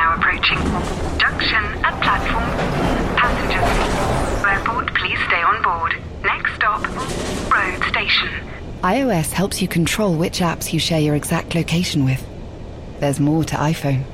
now approaching junction at platform. Passengers, airport, please stay on board. Next stop, road station. iOS helps you control which apps you share your exact location with. There's more to iPhone.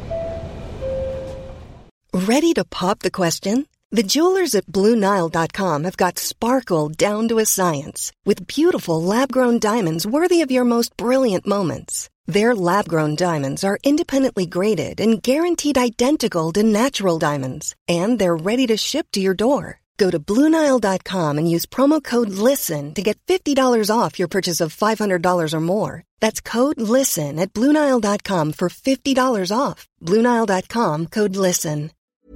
Ready to pop the question? The jewelers at BlueNile.com have got sparkle down to a science with beautiful lab-grown diamonds worthy of your most brilliant moments. Their lab-grown diamonds are independently graded and guaranteed identical to natural diamonds, and they're ready to ship to your door. Go to BlueNile.com and use promo code LISTEN to get $50 off your purchase of $500 or more. That's code LISTEN at BlueNile.com for $50 off. BlueNile.com, code LISTEN.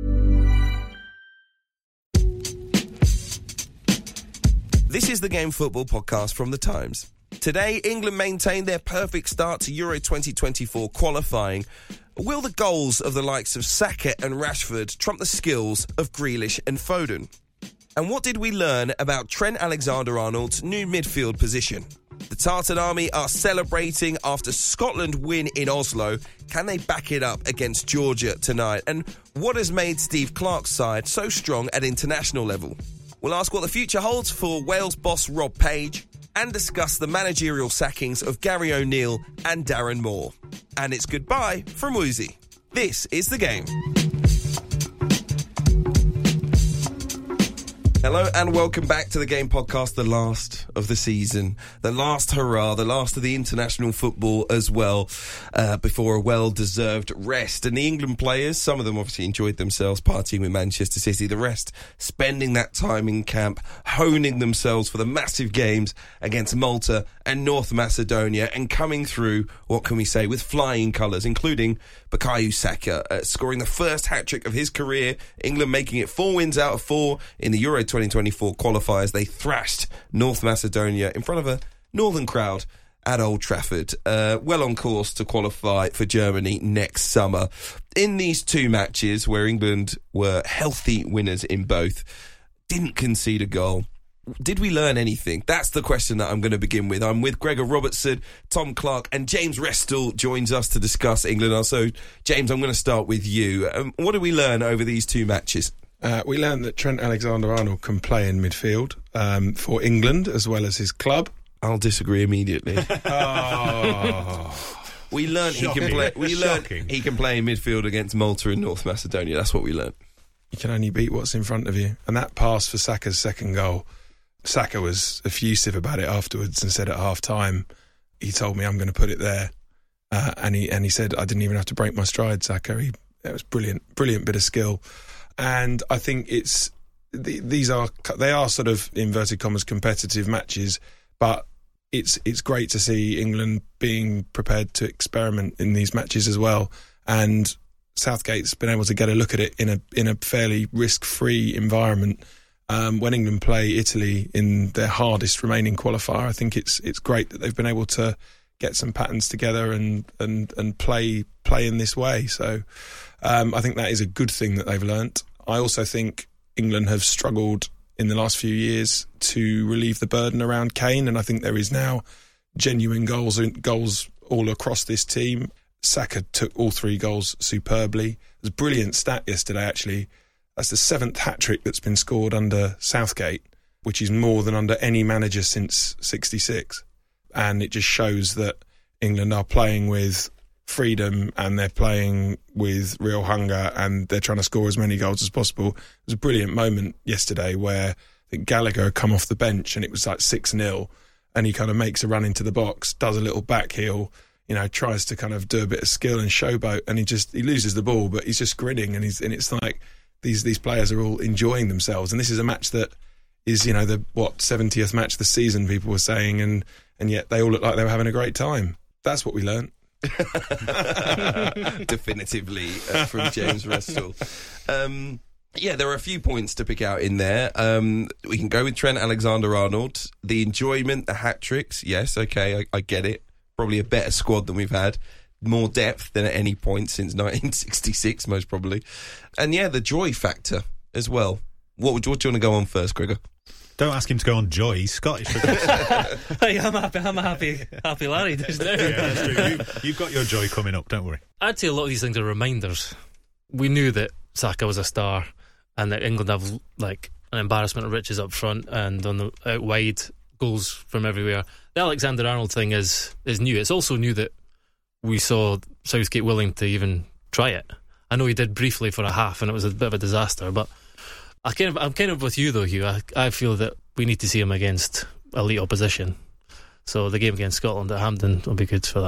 This is the Game Football podcast from The Times. Today, England maintained their perfect start to Euro 2024 qualifying. Will the goals of the likes of Saka and Rashford trump the skills of Grealish and Foden? And what did we learn about Trent Alexander-Arnold's new midfield position? The Tartan Army are celebrating after Scotland win in Oslo. Can they back it up against Georgia tonight? And what has made Steve Clarke's side so strong at international level? We'll ask what the future holds for Wales boss Rob Page and discuss the managerial sackings of Gary O'Neill and Darren Moore. And it's goodbye from Woozy. This is The Game. Hello and welcome back to The Game podcast, the last of the season, the last hurrah, the last of the international football as well, before a well-deserved rest. And the England players, some of them obviously enjoyed themselves partying with Manchester City, the rest spending that time in camp, honing themselves for the massive games against Malta and North Macedonia, and coming through, what can we say, with flying colours, including Bukayo Saka scoring the first hat-trick of his career, England making it 4 wins out of 4 in the Euro 2024 qualifiers. They thrashed North Macedonia in front of a northern crowd at Old Trafford. Well on course to qualify for Germany next summer. In these two matches, where England were healthy winners in both, didn't concede a goal. Did we learn anything? That's the question that I'm going to begin with. I'm with Gregor Robertson, Tom Clarke, and James Restall joins us to discuss England. So, James, I'm going to start with you. What did we learn over these two matches? We learned that Trent Alexander-Arnold can play in midfield for England as well as his club. I'll disagree immediately. We learned he can play. He can play in midfield against Malta and North Macedonia. That's what we learned. You can only beat what's in front of you, and that pass for Saka's second goal. Saka was effusive about it afterwards and said at half-time, he told me, I'm going to put it there. And he said, I didn't even have to break my stride, Saka. That was brilliant bit of skill. And I think they are sort of, inverted commas, competitive matches, but it's great to see England being prepared to experiment in these matches as well. And Southgate's been able to get a look at it in a fairly risk-free environment. When England play Italy in their hardest remaining qualifier, I think it's great that they've been able to get some patterns together and play in this way. So I think that is a good thing that they've learnt. I also think England have struggled in the last few years to relieve the burden around Kane, and I think there is now genuine goals all across this team. Saka took all 3 goals superbly. It was a brilliant stat yesterday, actually. That's the 7th hat-trick that's been scored under Southgate, which is more than under any manager since '66. And it just shows that England are playing with freedom and they're playing with real hunger and they're trying to score as many goals as possible. It was a brilliant moment yesterday where I think Gallagher had come off the bench and it was like 6-0 and he kind of makes a run into the box, does a little back heel, tries to kind of do a bit of skill and showboat, and he loses the ball, but he's just grinning, and it's like these players are all enjoying themselves. And this is a match that is, the 70th match of the season, people were saying, and yet they all look like they were having a great time. That's what we learned. Definitively from James Restall. There are a few points to pick out in there. We can go with Trent Alexander-Arnold. The enjoyment, the hat-tricks, yes, okay, I get it. Probably a better squad than we've had. More depth than at any point since 1966, most probably. And the joy factor as well. What do you want to go on first, Gregor? Don't ask him to go on joy. He's Scottish. Hey, I'm a happy Larry just now. Yeah, that's true. You've got your joy coming up, don't worry. I'd say a lot of these things are reminders. we knew that Saka was a star and that England have like an embarrassment of riches up front and on the out wide, goals from everywhere. The Alexander-Arnold thing is new. It's also new that we saw Southgate willing to even try it. I know he did briefly for a half and it was a bit of a disaster, but I'm kind of with you though, Hugh. I feel that we need to see him against elite opposition. So the game against Scotland at Hampden will be good for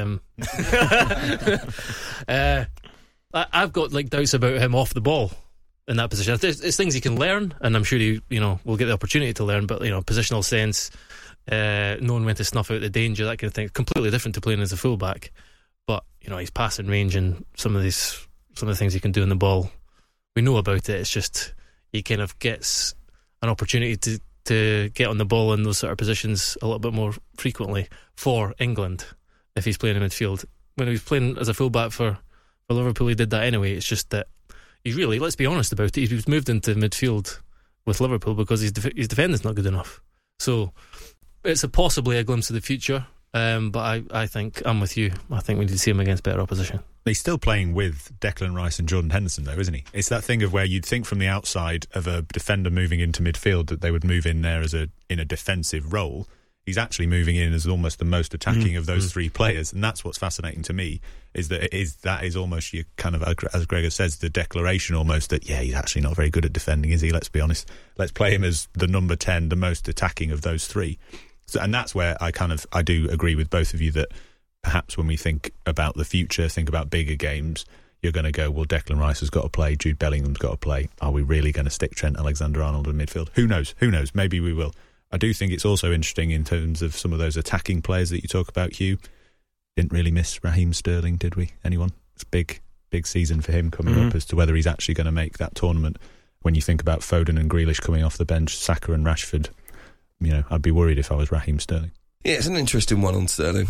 that. I've got like doubts about him off the ball in that position. It's things he can learn, and I'm sure he will get the opportunity to learn. But positional sense, knowing when to snuff out the danger, that kind of thing, completely different to playing as a fullback. But his passing range and some of the things he can do in the ball, we know about it. It's just he kind of gets an opportunity to get on the ball in those sort of positions a little bit more frequently for England if he's playing in midfield. When he was playing as a fullback for Liverpool, he did that anyway. It's just that he really, let's be honest about it, he was moved into midfield with Liverpool because his defending's not good enough. So it's possibly a glimpse of the future, but I think I'm with you. I think we need to see him against better opposition. He's still playing with Declan Rice and Jordan Henderson, though, isn't he? It's that thing of where you'd think from the outside of a defender moving into midfield that they would move in there in a defensive role. He's actually moving in as almost the most attacking of those three players, and that's what's fascinating to me. Is that is almost your kind of, as Gregor says, the declaration almost that he's actually not very good at defending, is he? Let's be honest. Let's play him as the number 10, the most attacking of those three. So, and that's where I do agree with both of you that perhaps when we think about the future, think about bigger games, you're going to go, well, Declan Rice has got to play, Jude Bellingham's got to play. Are we really going to stick Trent Alexander-Arnold in midfield? Who knows? Maybe we will. I do think it's also interesting in terms of some of those attacking players that you talk about, Hugh. Didn't really miss Raheem Sterling, did we? Anyone? It's a big season for him coming up as to whether he's actually going to make that tournament. When you think about Foden and Grealish coming off the bench, Saka and Rashford, I'd be worried if I was Raheem Sterling. Yeah, it's an interesting one on Sterling.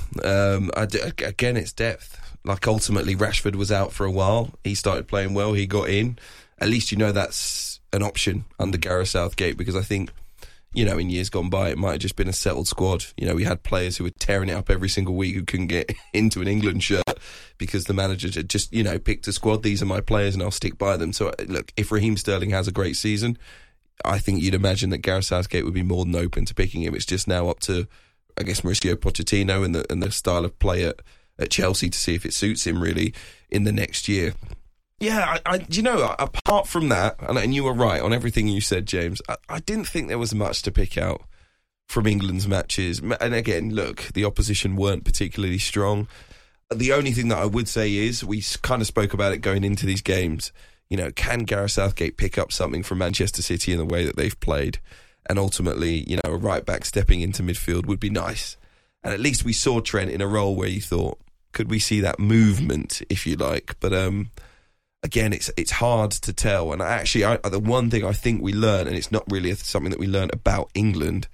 Again, it's depth. Like, ultimately, Rashford was out for a while. He started playing well. He got in. At least that's an option under Gareth Southgate, because I think, in years gone by, it might have just been a settled squad. We had players who were tearing it up every single week who couldn't get into an England shirt because the manager had just, picked a squad. These are my players and I'll stick by them. So, look, if Raheem Sterling has a great season, I think you'd imagine that Gareth Southgate would be more than open to picking him. It's just now up to, I guess, Mauricio Pochettino and the style of play at Chelsea to see if it suits him really in the next year. Yeah, apart from that, and you were right on everything you said, James, I didn't think there was much to pick out from England's matches. And again, look, the opposition weren't particularly strong. The only thing that I would say is, we kind of spoke about it going into these games, can Gareth Southgate pick up something from Manchester City in the way that they've played? And ultimately, a right back stepping into midfield would be nice. And at least we saw Trent in a role where you thought, could we see that movement, if you like? But again, it's hard to tell. And the one thing I think we learned, and it's not really something that we learned about England,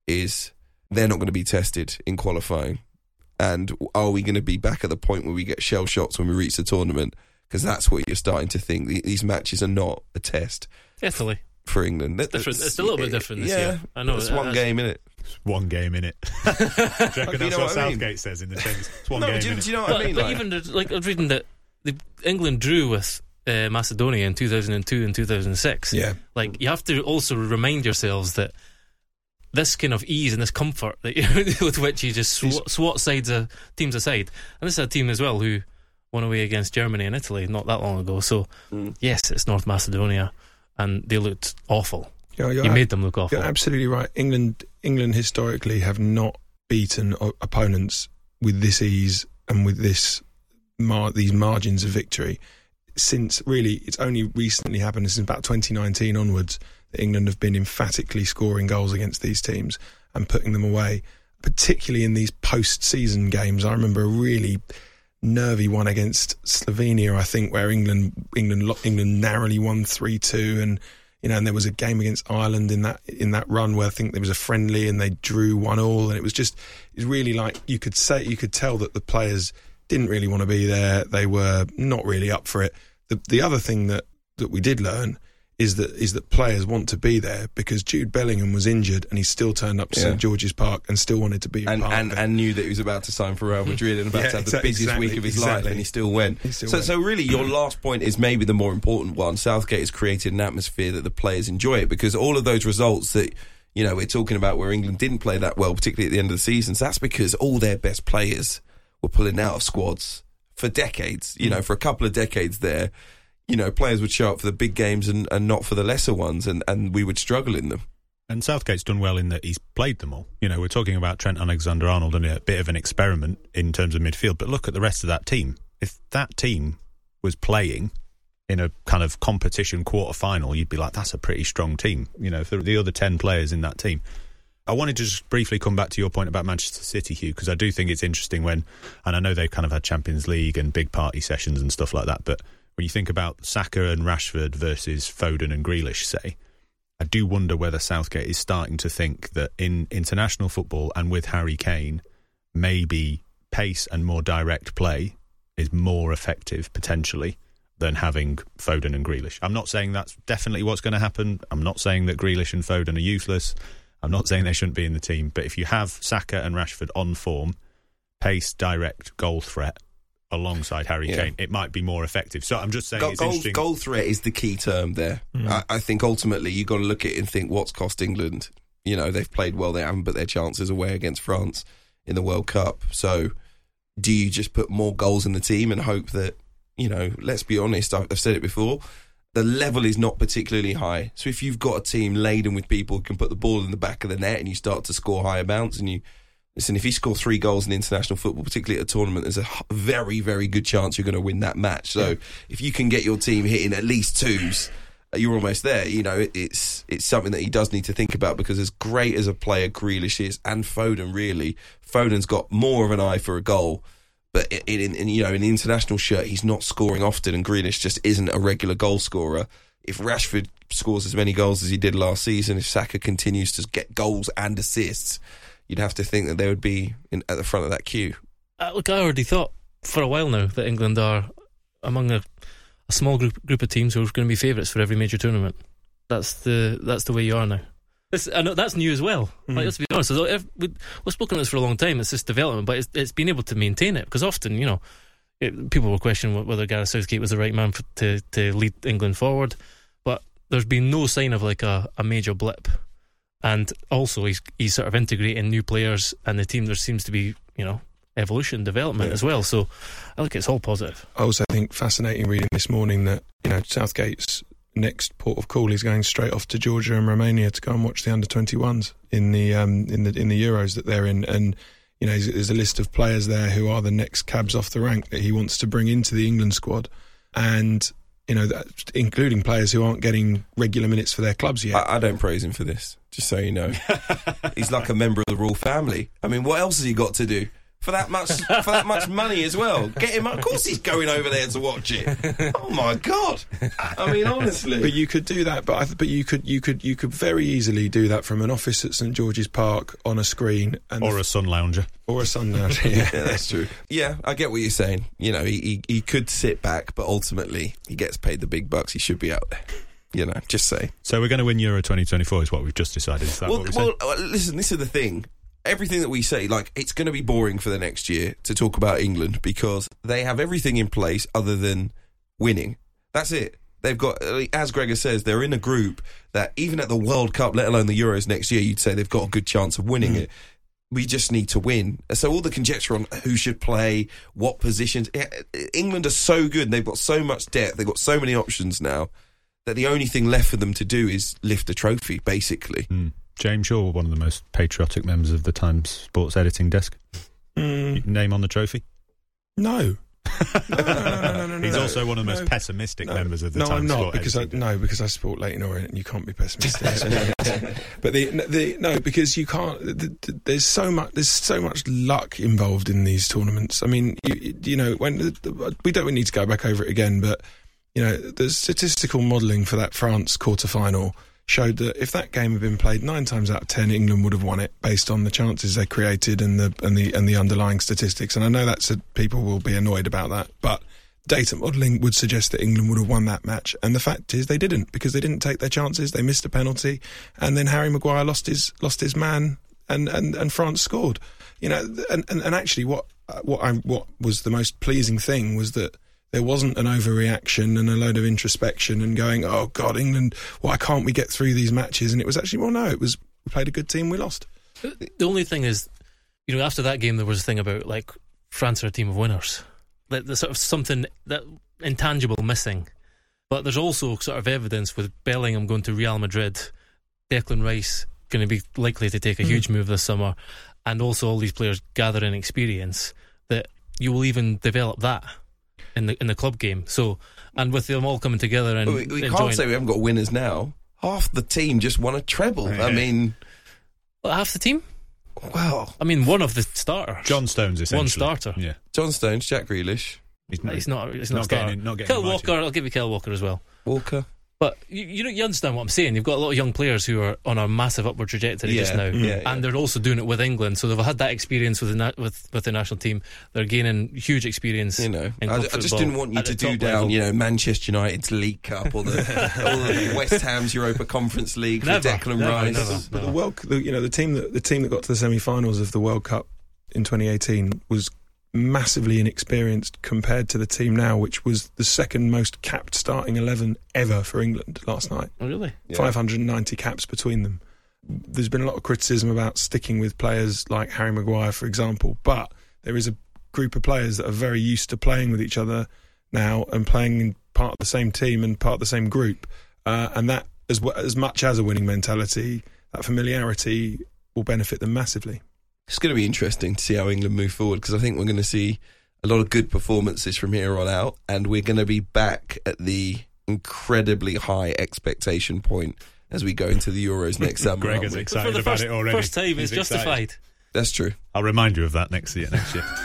is they're not going to be tested in qualifying. And are we going to be back at the point where we get shell shots when we reach the tournament? Because that's what you're starting to think. These matches are not a test. Italy. For England. It's different. It's a little bit different this year. I know. It's one game, innit? It's one game, innit? Do you reckon that's what Southgate says in the things? It's one game, do you know what I mean? But even, I was reading that England drew with Macedonia in 2002 and 2006. Yeah. You have to also remind yourselves that this kind of ease and this comfort that with which you just swat teams aside. And this is a team as well who won away against Germany and Italy not that long ago. So, yes, it's North Macedonia. And they looked awful. You made them look awful. You're absolutely right. England historically have not beaten opponents with this ease and with these margins of victory. Since really, it's only recently happened, since about 2019 onwards, that England have been emphatically scoring goals against these teams and putting them away, particularly in these post-season games. I remember a really nervy one against Slovenia, I think, where England narrowly won 3-2, and and there was a game against Ireland in that run where I think there was a friendly and they drew 1-1, and it was really like you could tell that the players didn't really want to be there. They were not really up for it. The other thing that we did learn is that players want to be there, because Jude Bellingham was injured and he still turned up to St George's Park and still wanted to be a part of it. And knew that he was about to sign for Real Madrid and about to have the busiest week of his life, and he still went. So really, your last point is maybe the more important one. Southgate has created an atmosphere that the players enjoy it, because all of those results that, you know, we're talking about where England didn't play that well, particularly at the end of the season, so that's because all their best players were pulling out of squads for decades, you know, for a couple of decades there. You know, players would show up for the big games and not for the lesser ones, and we would struggle in them. And Southgate's done well in that he's played them all. You know, we're talking about Trent Alexander-Arnold and a bit of an experiment in terms of midfield, but look at the rest of that team. If that team was playing in a kind of competition quarter-final, you'd be like, that's a pretty strong team. You know, for the other 10 players in that team. I wanted to just briefly come back to your point about Manchester City, Hugh, because I do think it's interesting and I know they've kind of had Champions League and big party sessions and stuff like that, but when you think about Saka and Rashford versus Foden and Grealish, say, I do wonder whether Southgate is starting to think that in international football and with Harry Kane, maybe pace and more direct play is more effective, potentially, than having Foden and Grealish. I'm not saying that's definitely what's going to happen. I'm not saying that Grealish and Foden are useless. I'm not saying they shouldn't be in the team. But if you have Saka and Rashford on form, pace, direct, goal threat, alongside Harry Kane, it might be more effective. So I'm just saying it's interesting. Goal threat is the key term there. I think ultimately you've got to look at it and think, what's cost England? You know, they've played well, they haven't put their chances away against France in the World Cup. So do you just put more goals in the team and hope that, you know, let's be honest, I've said it before, the level is not particularly high. So if you've got a team laden with people who can put the ball in the back of the net and you start to score high amounts, and listen, if you score 3 goals in international football, particularly at a tournament, there's a very, very good chance you're going to win that match. So if you can get your team hitting at least 2s, you're almost there. You know, it's something that he does need to think about, because as great as a player Grealish is, and Foden really, Foden's got more of an eye for a goal. But in the international shirt, he's not scoring often, and Grealish just isn't a regular goal scorer. If Rashford scores as many goals as he did last season, if Saka continues to get goals and assists, you'd have to think that they would be at the front of that queue. Look, I already thought for a while now that England are among a small group of teams who are going to be favourites for every major tournament. That's the way you are now. I know that's new as well. Like, let's be honest. We've spoken about this for a long time. It's this development, but it's been able to maintain it, because often, you know, people will question whether Gareth Southgate was the right man to lead England forward. But there's been no sign of like a major blip. And also, he's sort of integrating new players, and the team, there seems to be, you know, evolution, development as well. So I think it's all positive. I also think fascinating reading this morning that, you know, Southgate's next port of call is going straight off to Georgia and Romania to go and watch the under-21s in the Euros that they're in. And, you know, there's a list of players there who are the next cabs off the rank that he wants to bring into the England squad. And, you know, including players who aren't getting regular minutes for their clubs yet. I don't praise him for this, just so you know. He's like a member of the royal family. I mean, what else has he got to do? For that much money as well. Get him. Of course he's going over there to watch it. Oh my God. I mean, honestly. But you could do that, but you could very easily do that from an office at St George's Park on a screen, or a sun lounger. Or a sun lounger. Yeah, that's true. Yeah, I get what you're saying. You know, he could sit back, but ultimately he gets paid the big bucks. He should be out there. You know, just say. So we're going to win Euro 2024 is what we've just decided. Is that what we're saying? Well, listen, this is the thing. Everything that we say, like, it's going to be boring for the next year to talk about England, because they have everything in place other than winning. That's it. They've got, as Gregor says, they're in a group that even at the World Cup, let alone the Euros next year, you'd say they've got a good chance of winning it. We just need to win. So all the conjecture on who should play, what positions. England are so good. They've got so much depth. They've got so many options now that the only thing left for them to do is lift a trophy, basically. James Shaw, one of the most patriotic members of the Times sports editing desk. Name on the trophy? No. No. He's also one of the most pessimistic members of the Times. No, I'm not, because because I support Leyton Orient, and you can't be pessimistic. But because you can't. There's so much luck involved in these tournaments. I mean, you know, when we don't need to go back over it again, but you know, the statistical modelling for that France quarter-final showed that if that game had been played 9 times out of 10, England would have won it based on the chances they created and the underlying statistics. And I know people will be annoyed about that, but data modelling would suggest that England would have won that match, and the fact is they didn't, because they didn't take their chances. They missed a penalty, and then Harry Maguire lost his man, and France scored. You know, and actually, what was the most pleasing thing was that there wasn't an overreaction and a load of introspection and going, oh God, England, why can't we get through these matches? And it was actually, well, no, it was, we played a good team, we lost. The only thing is, you know, after that game there was a thing about like France are a team of winners. Like there's sort of something that intangible missing. But there's also sort of evidence with Bellingham going to Real Madrid, Declan Rice going to be likely to take a huge move this summer, and also all these players gathering experience, that you will even develop that in the club game. So, and with them all coming together and we can't say we haven't got winners now. Half the team just won a treble. Yeah. I mean, half the team. Wow. I mean, one of the starters. John Stones, essentially. One starter. Yeah. John Stones, Jack Grealish, He's not a not starter. getting Kyle invited. Walker, I'll give you Kyle Walker as well. Walker. But you understand what I'm saying. You've got a lot of young players who are on a massive upward trajectory just now, and they're also doing it with England. So they've had that experience with the national team. They're gaining huge experience. You know, in I club just football didn't want you at to the do top down, level. you know, Manchester United's League Cup or the West Ham's Europa Conference League for Declan Rice. But the team that got to the semi-finals of the World Cup in 2018 was massively inexperienced compared to the team now, which was the second most capped starting 11 ever for England last night. Oh, really? Yeah. 590 caps between them. There's been a lot of criticism about sticking with players like Harry Maguire, for example, but there is a group of players that are very used to playing with each other now and playing in part of the same team and part of the same group, and that, as much as a winning mentality, that familiarity will benefit them massively. It's going to be interesting to see how England move forward, because I think we're going to see a lot of good performances from here on out, and we're going to be back at the incredibly high expectation point as we go into the Euros next summer. Greg aren't is we? excited For the about it already. first time, He's it's justified. excited. That's true. I'll remind you of that next year.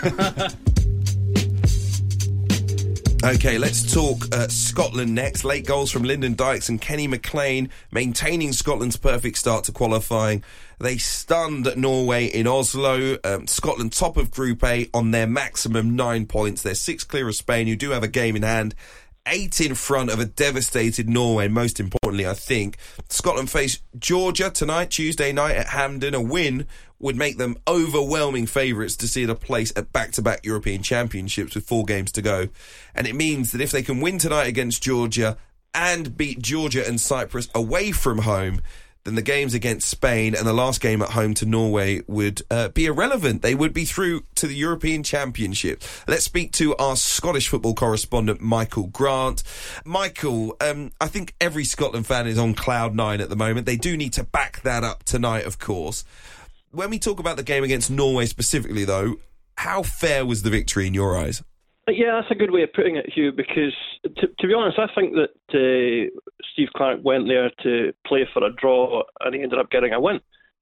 Okay, let's talk Scotland next. Late goals from Lyndon Dykes and Kenny McLean, maintaining Scotland's perfect start to qualifying. They stunned Norway in Oslo. Scotland top of Group A on their maximum 9 points. They're 6 clear of Spain, who do have a game in hand. 8 in front of a devastated Norway. Most importantly, I think Scotland face Georgia tonight, Tuesday night at Hampden. A win would make them overwhelming favourites to see a place at back-to-back European Championships with 4 games to go. And it means that if they can win tonight against Georgia and beat Georgia and Cyprus away from home, then the games against Spain and the last game at home to Norway would be irrelevant. They would be through to the European Championship. Let's speak to our Scottish football correspondent, Michael Grant. Michael, I think every Scotland fan is on cloud 9 at the moment. They do need to back that up tonight, of course. When we talk about the game against Norway specifically, though, how fair was the victory in your eyes? Yeah, that's a good way of putting it, Hugh, because to be honest, I think that Steve Clarke went there to play for a draw and he ended up getting a win.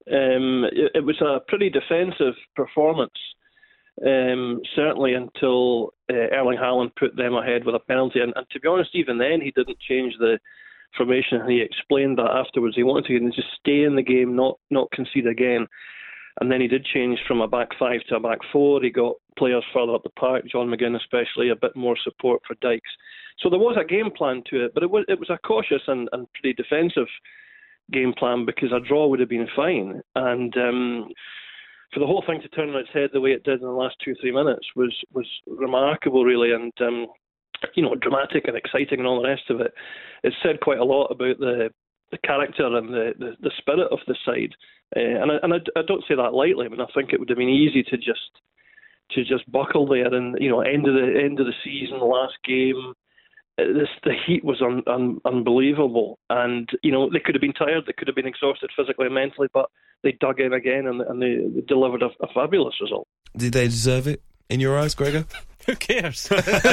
It was a pretty defensive performance, certainly until Erling Haaland put them ahead with a penalty. And to be honest, even then he didn't change the formation. He explained that afterwards. He wanted to just stay in the game, not concede again. And then he did change from a back 5 to a back 4. He got players further up the park, John McGinn especially, a bit more support for Dykes. So there was a game plan to it, but it was a cautious and pretty defensive game plan, because a draw would have been fine. And for the whole thing to turn on its head the way it did in the last 2-3 minutes was remarkable, really, and dramatic and exciting and all the rest of it. It said quite a lot about the character and the spirit of the side. And I don't say that lightly. I mean, I think it would have been easy to just buckle there, and end of the season, the last game. The heat was unbelievable, and they could have been tired, they could have been exhausted physically and mentally, but they dug in again and they delivered a fabulous result. Did they deserve it in your eyes, Gregor? Who cares?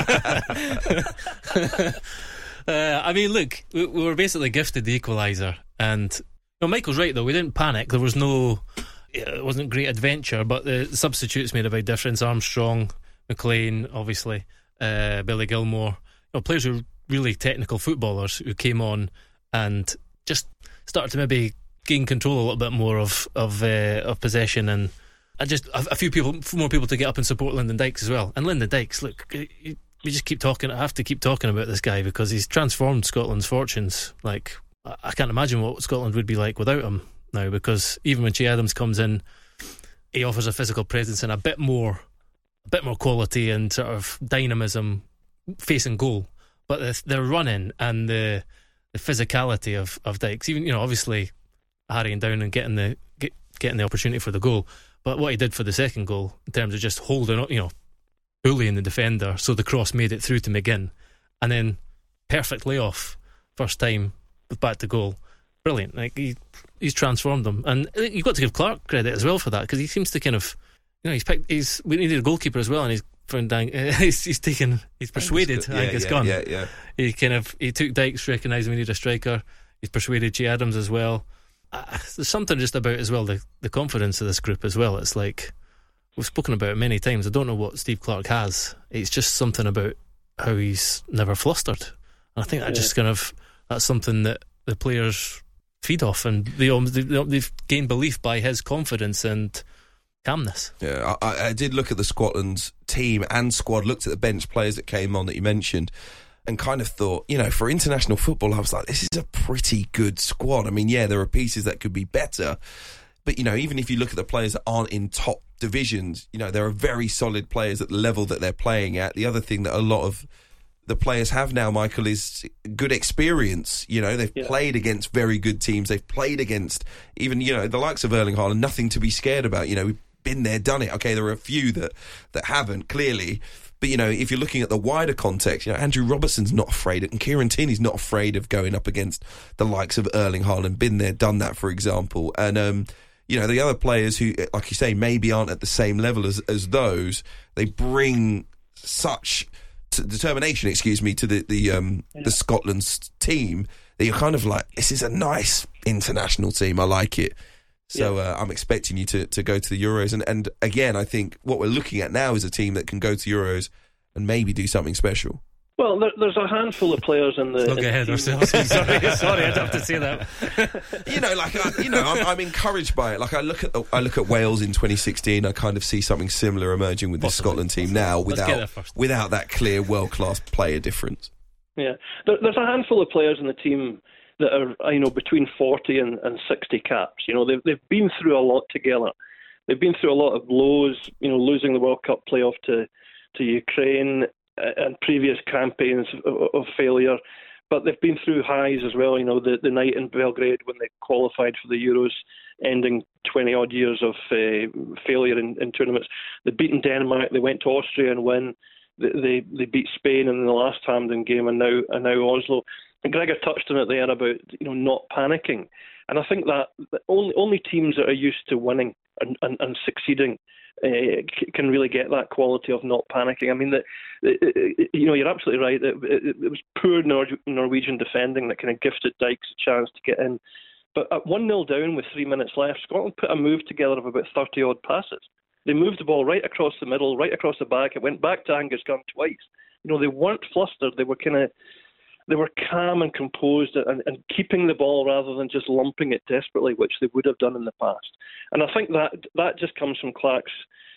I mean, look, we were basically gifted the equaliser, and Michael's right though. We didn't panic. There was it wasn't great adventure, but the substitutes made a big difference. Armstrong, McLean, obviously, Billy Gilmore, players who were really technical footballers who came on and just started to maybe gain control a little bit more of possession, and just a few more people to get up and support Lyndon Dykes as well. And Lyndon Dykes, look, we just keep talking. I have to keep talking about this guy because he's transformed Scotland's fortunes. Like, I can't imagine what Scotland would be like without him now, because even when Che Adams comes in, he offers a physical presence and a bit more quality and sort of dynamism facing goal. But the running and the physicality of Dykes, even, obviously harrying down and getting the opportunity for the goal, but what he did for the second goal in terms of just holding up, bullying the defender so the cross made it through to McGinn, and then perfect layoff first time back to goal. Brilliant. Like, he's transformed them, and you've got to give Clark credit as well for that, because he seems to kind of, we needed a goalkeeper as well, and he's persuaded Angus Gunn. Yeah. He took Dykes, recognising we need a striker. He's persuaded Che Adams as well. There's something just about as well the confidence of this group as well. It's like, we've spoken about it many times. I don't know what Steve Clarke has. It's just something about how he's never flustered. And I think that just that's something that the players feed off, and they've gained belief by his confidence and calmness. Yeah, I did look at the Scotland's team and squad, looked at the bench players that came on that you mentioned, and kind of thought, for international football, I was like, this is a pretty good squad. I mean, there are pieces that could be better, but, even if you look at the players that aren't in top divisions, there are very solid players at the level that they're playing at. The other thing that a lot of the players have now, Michael, is good experience. They've played against very good teams. They've played against even, the likes of Erling Haaland, nothing to be scared about. We've been there, done it. Okay, there are a few that haven't, clearly. But, if you're looking at the wider context, Andrew Robertson's not afraid, and Kieran Tierney's not afraid of going up against the likes of Erling Haaland. Been there, done that, for example. And, the other players who, like you say, maybe aren't at the same level as those, they bring such determination, to the Scotland's team, that you're kind of like, this is a nice international team. I like it. So I'm expecting you to go to the Euros. And again, I think what we're looking at now is a team that can go to Euros and maybe do something special. Well, there's a handful of players in the... Look ahead ourselves. Sorry, I'd have to say that. I'm encouraged by it. Like, I look at Wales in 2016. I kind of see something similar emerging with the Scotland team now, without that clear world-class player difference. Yeah, there's a handful of players in the team that are, between 40 and 60 caps. They've been through a lot together. They've been through a lot of blows. Losing the World Cup playoff to Ukraine, and previous campaigns of failure, but they've been through highs as well. The night in Belgrade when they qualified for the Euros, ending 20 odd years of failure in tournaments. They've beaten Denmark. They went to Austria and win. They beat Spain in the last Hampden game, and now Oslo. And Gregor touched on it there about not panicking, and I think that only teams that are used to winning and succeeding can really get that quality of not panicking. I mean, you're absolutely right. It was poor Norwegian defending that kind of gifted Dykes a chance to get in. But at 1-0 down with 3 minutes left, Scotland put a move together of about 30-odd passes. They moved the ball right across the middle, right across the back. It went back to Angus Gunn twice. They weren't flustered. They were calm and composed and keeping the ball rather than just lumping it desperately, which they would have done in the past. And I think that just comes from Clark's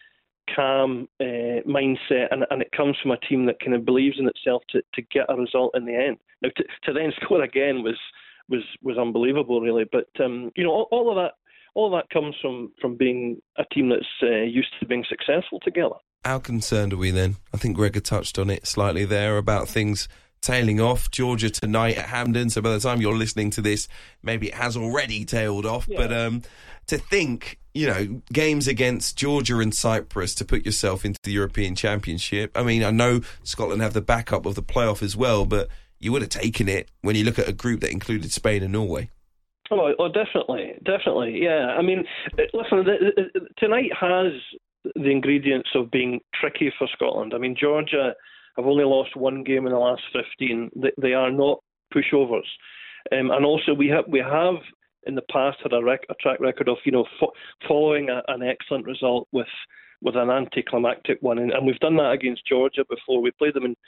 calm mindset, and it comes from a team that kind of believes in itself to get a result in the end. Now, to then score again was unbelievable, really. But all of that comes from being a team that's used to being successful together. How concerned are we then? I think Gregor touched on it slightly there about things tailing off. Georgia tonight at Hampden, so by the time you're listening to this, maybe it has already tailed off. Yeah. But to think, games against Georgia and Cyprus to put yourself into the European Championship. I mean, I know Scotland have the backup of the playoff as well, but you would have taken it when you look at a group that included Spain and Norway. Oh, definitely, yeah. I mean, listen, tonight has the ingredients of being tricky for Scotland. I mean, Georgia have only lost one game in the last 15. They are not pushovers, and also we have in the past had a track record of following an excellent result with an anticlimactic one, and we've done that against Georgia before. We played them in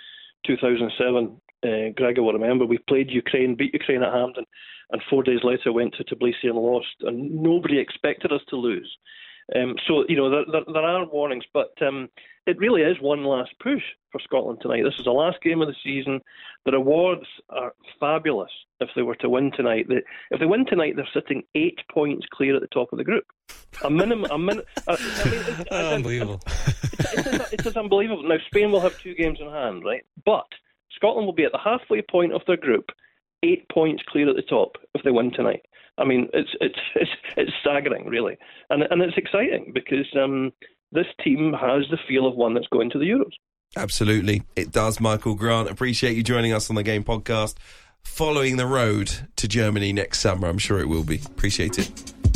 2007. Gregor will remember. We played Ukraine, beat Ukraine at Hampden, and 4 days later went to Tbilisi and lost, and nobody expected us to lose. So, there are warnings, but it really is one last push for Scotland tonight. This is the last game of the season. The rewards are fabulous if they were to win tonight. If they win tonight, they're sitting 8 points clear at the top of the group. Unbelievable. It is unbelievable. Now, Spain will have 2 games in hand, right? But Scotland will be at the halfway point of their group, 8 points clear at the top if they win tonight. I mean, it's staggering, really, and it's exciting because this team has the feel of one that's going to the Euros. Absolutely, it does. Michael Grant, appreciate you joining us on the Game Podcast. Following the road to Germany next summer, I'm sure it will be. Appreciate it.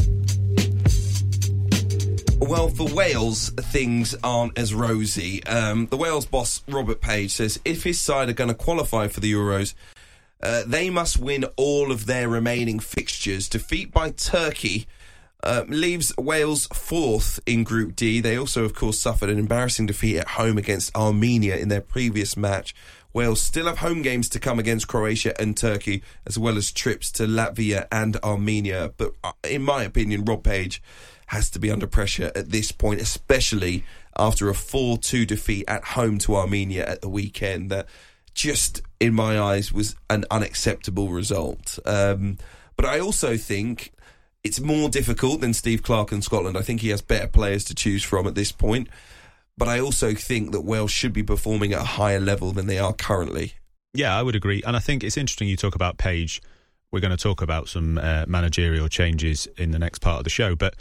Well, for Wales, things aren't as rosy. The Wales boss, Robert Page, says if his side are going to qualify for the Euros, they must win all of their remaining fixtures. Defeat by Turkey leaves Wales 4th in Group D. They also, of course, suffered an embarrassing defeat at home against Armenia in their previous match. Wales still have home games to come against Croatia and Turkey, as well as trips to Latvia and Armenia. But in my opinion, Rob Page has to be under pressure at this point, especially after a 4-2 defeat at home to Armenia at the weekend. That just, in my eyes, was an unacceptable result. But I also think it's more difficult than Steve Clarke and Scotland. I think he has better players to choose from at this point. But I also think that Wales should be performing at a higher level than they are currently. Yeah, I would agree. And I think it's interesting you talk about Page. We're going to talk about some managerial changes in the next part of the show. But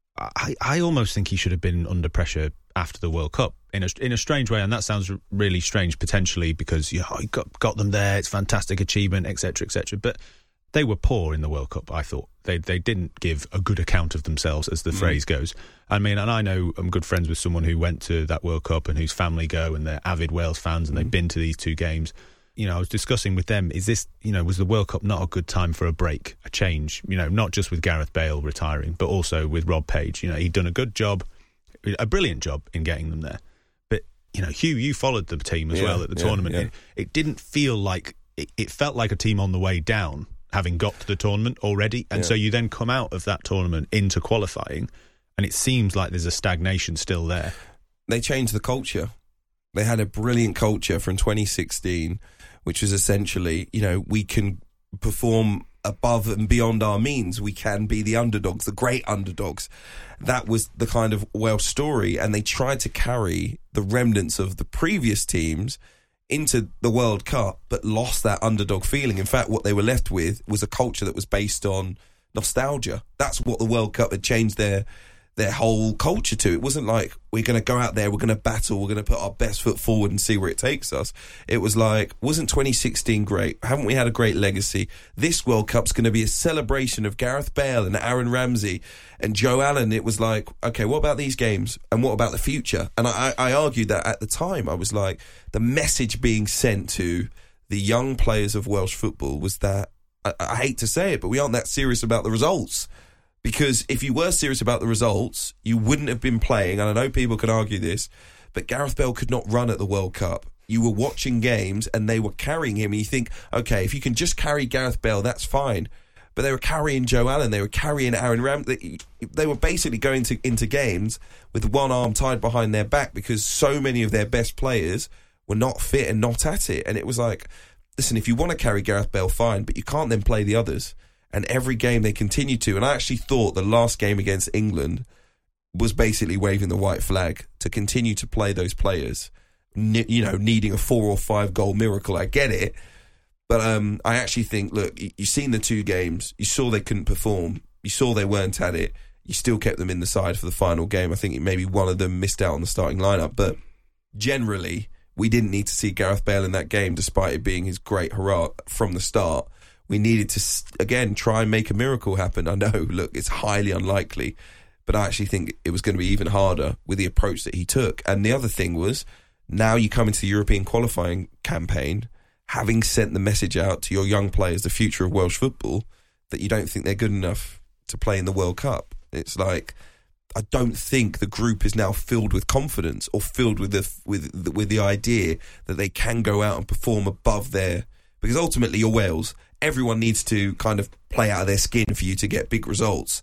I almost think he should have been under pressure after the World Cup in a strange way. And that sounds really strange potentially because he got them there. It's a fantastic achievement, etc., etc. But they were poor in the World Cup, I thought. They didn't give a good account of themselves, as the phrase goes. I mean, and I know I'm good friends with someone who went to that World Cup and whose family go and they're avid Wales fans and they've been to these 2 games. I was discussing with them, is this, was the World Cup not a good time for a break, a change? Not just with Gareth Bale retiring, but also with Rob Page. He'd done a good job, a brilliant job in getting them there. But, Hugh, you followed the team as well at the tournament. Yeah. It didn't feel like, it felt like a team on the way down, having got to the tournament already. And so you then come out of that tournament into qualifying, and it seems like there's a stagnation still there. They changed the culture. They had a brilliant culture from 2016, which was essentially, we can perform above and beyond our means. We can be the underdogs, the great underdogs. That was the kind of Welsh story, and they tried to carry the remnants of the previous teams into the World Cup, but lost that underdog feeling. In fact, what they were left with was a culture that was based on nostalgia. That's what the World Cup had changed their whole culture to. It wasn't like, we're going to go out there, we're going to battle, we're going to put our best foot forward and see where it takes us. It was like, wasn't 2016 great? Haven't we had a great legacy? This World Cup's going to be a celebration of Gareth Bale and Aaron Ramsey and Joe Allen. It was like, okay, what about these games? And what about the future? And I argued that at the time. I was like, the message being sent to the young players of Welsh football was that, I hate to say it, but we aren't that serious about the results. Because if you were serious about the results, you wouldn't have been playing, and I know people could argue this, but Gareth Bale could not run at the World Cup. You were watching games and they were carrying him, and you think, okay, if you can just carry Gareth Bale, that's fine. But they were carrying Joe Allen, they were carrying Aaron Ramsey. They were basically going into games with one arm tied behind their back because so many of their best players were not fit and not at it. And it was like, listen, if you want to carry Gareth Bale, fine, but you can't then play the others. And every game they continued to. And I actually thought the last game against England was basically waving the white flag to continue to play those players, needing a 4 or 5 goal miracle. I get it. But I actually think, look, you've seen the 2 games. You saw they couldn't perform. You saw they weren't at it. You still kept them in the side for the final game. I think maybe one of them missed out on the starting lineup. But generally, we didn't need to see Gareth Bale in that game, despite it being his great hurrah from the start. We needed to, again, try and make a miracle happen. I know, look, it's highly unlikely, but I actually think it was going to be even harder with the approach that he took. And the other thing was, now you come into the European qualifying campaign, having sent the message out to your young players, the future of Welsh football, that you don't think they're good enough to play in the World Cup. It's like, I don't think the group is now filled with confidence or filled with the idea that they can go out and perform above their... Because ultimately, you're Wales. Everyone needs to kind of play out of their skin for you to get big results.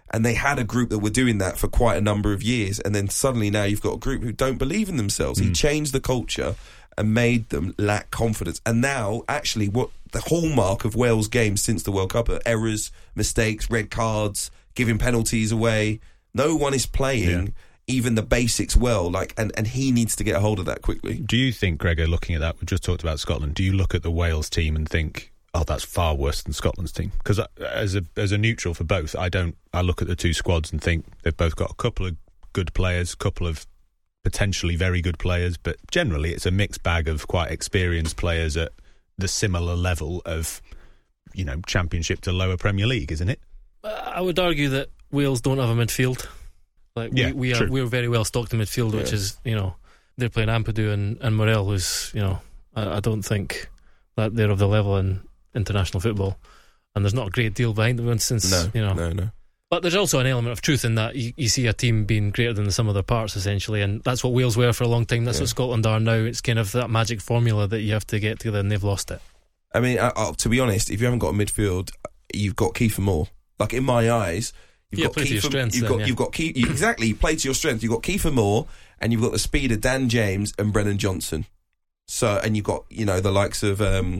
And they had a group that were doing that for quite a number of years. And then suddenly now you've got a group who don't believe in themselves. He changed the culture and made them lack confidence. And now, actually, what the hallmark of Wales' games since the World Cup are errors, mistakes, red cards, giving penalties away. No one is playing even the basics well, and he needs to get a hold of that quickly. Do you think, Gregor, looking at that, we just talked about Scotland, do you look at the Wales team and think, oh, that's far worse than Scotland's team? Because as a neutral for both, I look at the two squads and think they've both got a couple of good players, a couple of potentially very good players, but generally it's a mixed bag of quite experienced players at the similar level of, Championship to lower Premier League, isn't it? I would argue that Wales don't have a midfield. We're very well stocked in midfield, which is, they're playing Ampadu and Morel, who's, I don't think that they're of the level in international football, and there's not a great deal behind them since No. But there's also an element of truth in that you see a team being greater than the sum of their parts, essentially, and that's what Wales were for a long time. That's what Scotland are now. It's kind of that magic formula that you have to get together, and they've lost it. I mean, to be honest, if you haven't got a midfield, you've got Kiefer Moore. Like, in my eyes, you've got Kiefer. You've got Kiefer. Exactly, you play to your strength. You've got Kiefer Moore, and you've got the speed of Dan James and Brennan Johnson. So, and you've got the likes of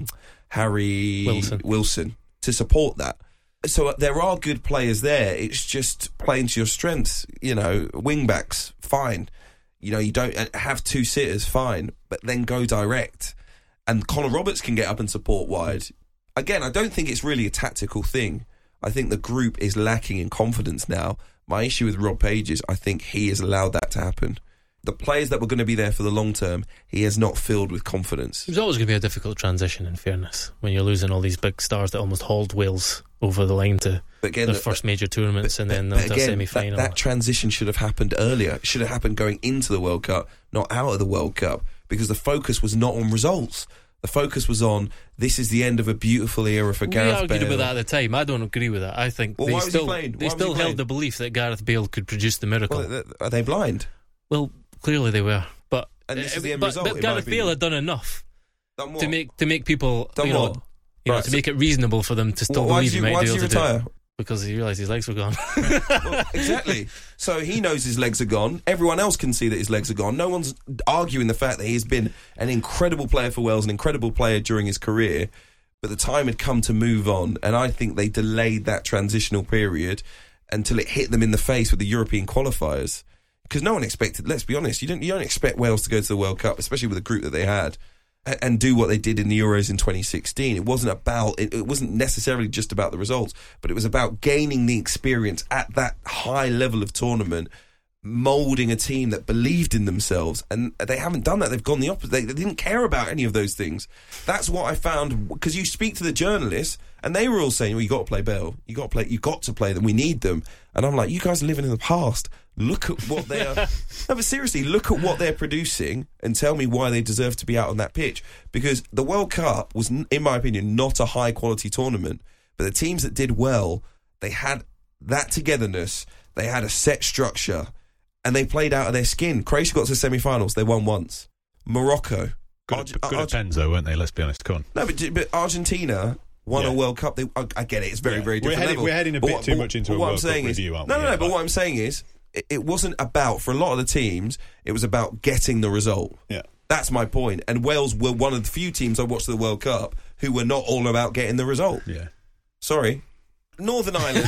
Harry Wilson to support that. So there are good players there. It's just playing to your strengths. Wing backs, fine. You don't have two sitters, fine. But then go direct. And Connor Roberts can get up and support wide. Again, I don't think it's really a tactical thing. I think the group is lacking in confidence now. My issue with Rob Page is I think he has allowed that to happen. The players that were going to be there for the long term, he has not filled with confidence. It was always going to be a difficult transition, in fairness, when you're losing all these big stars that almost hauled Wales over the line to their first major tournaments and then the semi-final. That transition should have happened earlier. It should have happened going into the World Cup, not out of the World Cup, because the focus was not on results. The focus was on, this is the end of a beautiful era for Gareth Bale. We argued about that at the time. I don't agree with that. I think they still held the belief that Gareth Bale could produce the miracle. Well, are they blind? Well, clearly they were. And this is the end result. But Gareth Bale had done enough to make people, to make it reasonable for them to still believe he might be able to retire? do it. Because he realised his legs were gone. Well, exactly. So he knows his legs are gone. Everyone else can see that his legs are gone. No one's arguing the fact that he's been an incredible player for Wales, an incredible player during his career. But the time had come to move on, and I think they delayed that transitional period until it hit them in the face with the European qualifiers. Because no one expected, let's be honest, you don't expect Wales to go to the World Cup, especially with the group that they had, and do what they did in the Euros in 2016. It wasn't necessarily just about the results, but it was about gaining the experience at that high level of tournament, moulding a team that believed in themselves, and they haven't done that. They've gone the opposite. They didn't care about any of those things. That's what I found, because you speak to the journalists, and they were all saying, well, you got to play Bale. You got to play them. We need them. And I'm like, you guys are living in the past. Look at what they are. No, but seriously, look at what they're producing and tell me why they deserve to be out on that pitch. Because the World Cup was, in my opinion, not a high-quality tournament. But the teams that did well, they had that togetherness, they had a set structure, and they played out of their skin. Croatia got to the semi-finals. They won once. Morocco. Good at pens, though, weren't they? Let's be honest. Come on. No, but Argentina won a World Cup. I get it. It's very, very different level. We're heading a bit too much into a World Cup review, aren't we? No, but what I'm saying is, it wasn't about, for a lot of the teams, it was about getting the result. Yeah. That's my point. And Wales were one of the few teams I watched the World Cup who were not all about getting the result. Yeah. Sorry. Northern Ireland.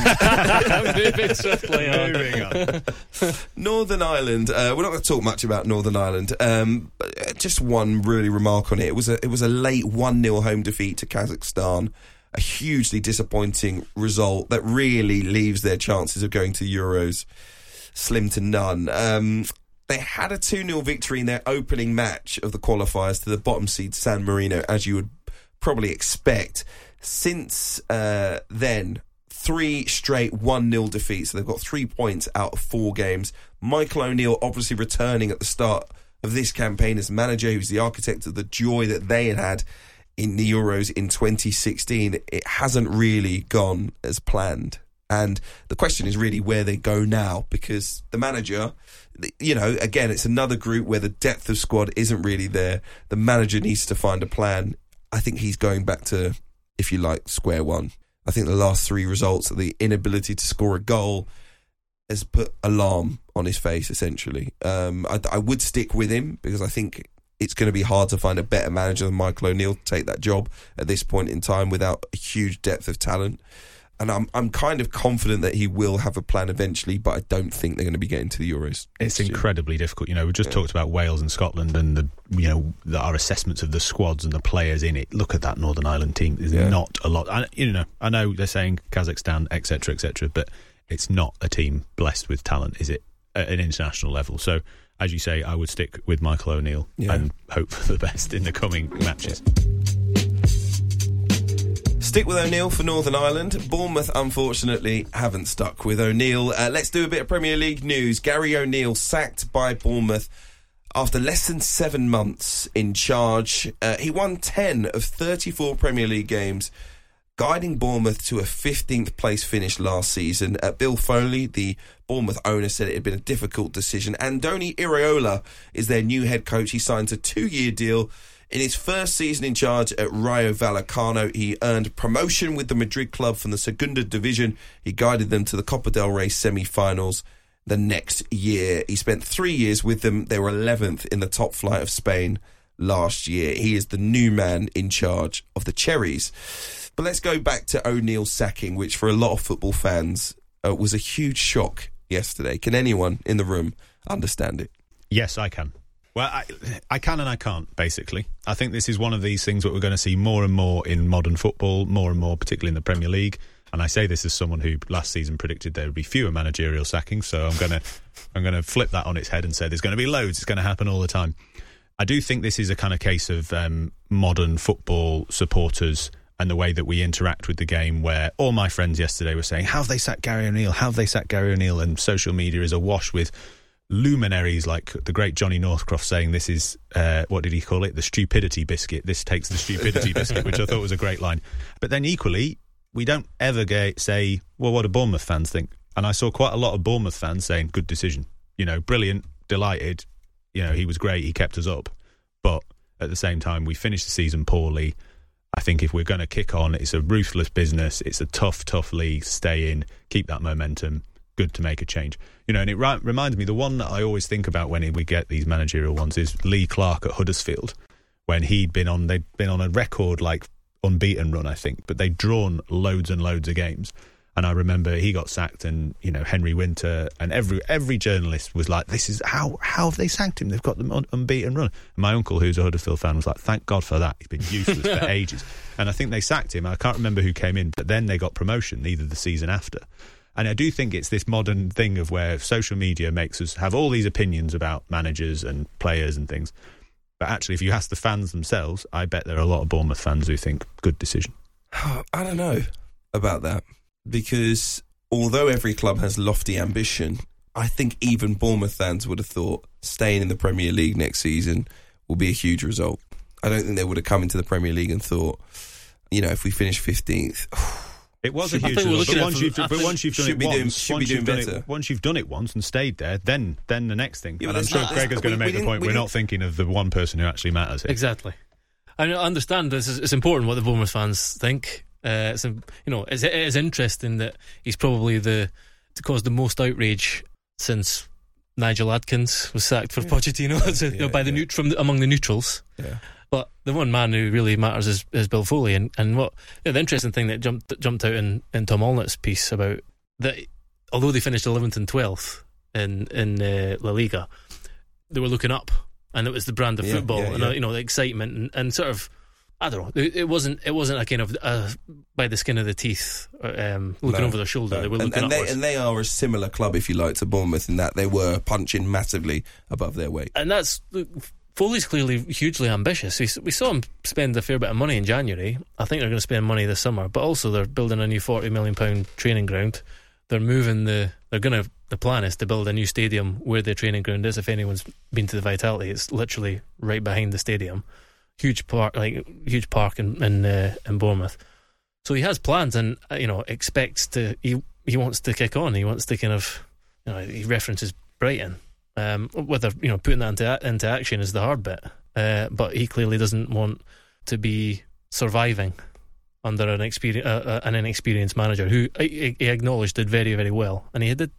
Moving on. Northern Ireland. We're not going to talk much about Northern Ireland. Just one really remark on it. It was a late 1-0 home defeat to Kazakhstan. A hugely disappointing result that really leaves their chances of going to Euros slim to none. They had a 2-0 victory in their opening match of the qualifiers to the bottom seed San Marino, as you would probably expect. Since then, 3 straight 1-0 defeats. So they've got 3 points out of 4 games. Michael O'Neill obviously returning at the start of this campaign as manager, who's the architect of the joy that they had in the Euros in 2016. It hasn't really gone as planned. And the question is really where they go now, because the manager, again, it's another group where the depth of squad isn't really there. The manager needs to find a plan. I think he's going back to, if you like, square one. I think the last 3 results are the inability to score a goal has put alarm on his face, essentially. I would stick with him because I think it's going to be hard to find a better manager than Michael O'Neill to take that job at this point in time without a huge depth of talent. And I'm kind of confident that he will have a plan eventually, but I don't think they're going to be getting to the Euros. It's incredibly difficult. We just talked about Wales and Scotland and our assessments of the squads and the players in it. Look at that Northern Ireland team. There's not a lot. I know they're saying Kazakhstan, etc., but it's not a team blessed with talent, is it, at an international level? So, as you say, I would stick with Michael O'Neill and hope for the best in the coming matches. Stick with O'Neill for Northern Ireland. Bournemouth, unfortunately, haven't stuck with O'Neill. Let's do a bit of Premier League news. Gary O'Neill sacked by Bournemouth after less than 7 months in charge. He won 10 of 34 Premier League games, guiding Bournemouth to a 15th place finish last season. Bill Foley, the Bournemouth owner, said it had been a difficult decision. Andoni Iraola is their new head coach. He signs a 2-year deal. In his first season in charge at Rayo Vallecano, he earned promotion with the Madrid club from the Segunda Division. He guided them to the Copa del Rey semi-finals the next year. He spent 3 years with them. They were 11th in the top flight of Spain last year. He is the new man in charge of the Cherries. But let's go back to O'Neill's sacking, which for a lot of football fans was a huge shock yesterday. Can anyone in the room understand it? Yes, I can. Well, I can and I can't, basically. I think this is one of these things that we're going to see more and more in modern football, more and more, particularly in the Premier League. And I say this as someone who last season predicted there would be fewer managerial sackings, so I'm going to flip that on its head and say there's going to be loads. It's going to happen all the time. I do think this is a kind of case of modern football supporters and the way that we interact with the game, where all my friends yesterday were saying, how have they sacked Gary O'Neill? How have they sacked Gary O'Neill? And social media is awash with luminaries like the great Johnny Northcroft saying this is, what did he call it? The stupidity biscuit. This takes the stupidity biscuit, which I thought was a great line. But then equally, we don't ever say, well, what do Bournemouth fans think? And I saw quite a lot of Bournemouth fans saying, good decision. Brilliant, delighted. He was great, he kept us up. But at the same time, we finished the season poorly. I think if we're going to kick on, it's a ruthless business. It's a tough league. Stay in, keep that momentum. Good to make a change. And it reminds me, the one that I always think about when we get these managerial ones is Lee Clark at Huddersfield, when they'd been on a record unbeaten run, I think, but they'd drawn loads and loads of games. And I remember he got sacked, and Henry Winter and every journalist was like, "This is how have they sacked him? They've got the unbeaten run." And my uncle, who's a Huddersfield fan, was like, "Thank God for that. He's been useless for ages." And I think they sacked him. I can't remember who came in, but then they got promotion either the season after. And I do think it's this modern thing of where social media makes us have all these opinions about managers and players and things. But actually, if you ask the fans themselves, I bet there are a lot of Bournemouth fans who think good decision. I don't know about that, because although every club has lofty ambition, I think even Bournemouth fans would have thought staying in the Premier League next season will be a huge result. I don't think they would have come into the Premier League and thought, if we finish 15th... It was a huge result, but once you've done it once and stayed there, then the next thing. Yeah, and I'm sure Greg is going to make the point, we're not thinking of the one person who actually matters here. Exactly. I understand this is important what the Bournemouth fans think. It is interesting that he's probably caused the most outrage since Nigel Adkins was sacked for Pochettino among the neutrals. Yeah. But the one man who really matters is Bill Foley, and what the interesting thing that jumped out in Tom Allnutt's piece about that, although they finished 11th and 12th in La Liga, they were looking up, and it was the brand of football and the excitement and sort of, I don't know, it wasn't a kind of by the skin of the teeth looking over their shoulder. They were looking upwards. And they are a similar club, if you like, to Bournemouth in that they were punching massively above their weight. And that's. Foley's clearly hugely ambitious. We saw him spend a fair bit of money in January. I think they're going to spend money this summer, but also they're building a new £40 million training ground. They're moving the plan is to build a new stadium where the training ground is. If anyone's been to the Vitality, it's literally right behind the stadium. Huge park in Bournemouth. So he has plans, and expects to. He wants to kick on. He wants to kind of, he references Brighton. Whether putting that into action is the hard bit, but he clearly doesn't want to be surviving under an inexperienced manager who he acknowledged did very, very well, and he did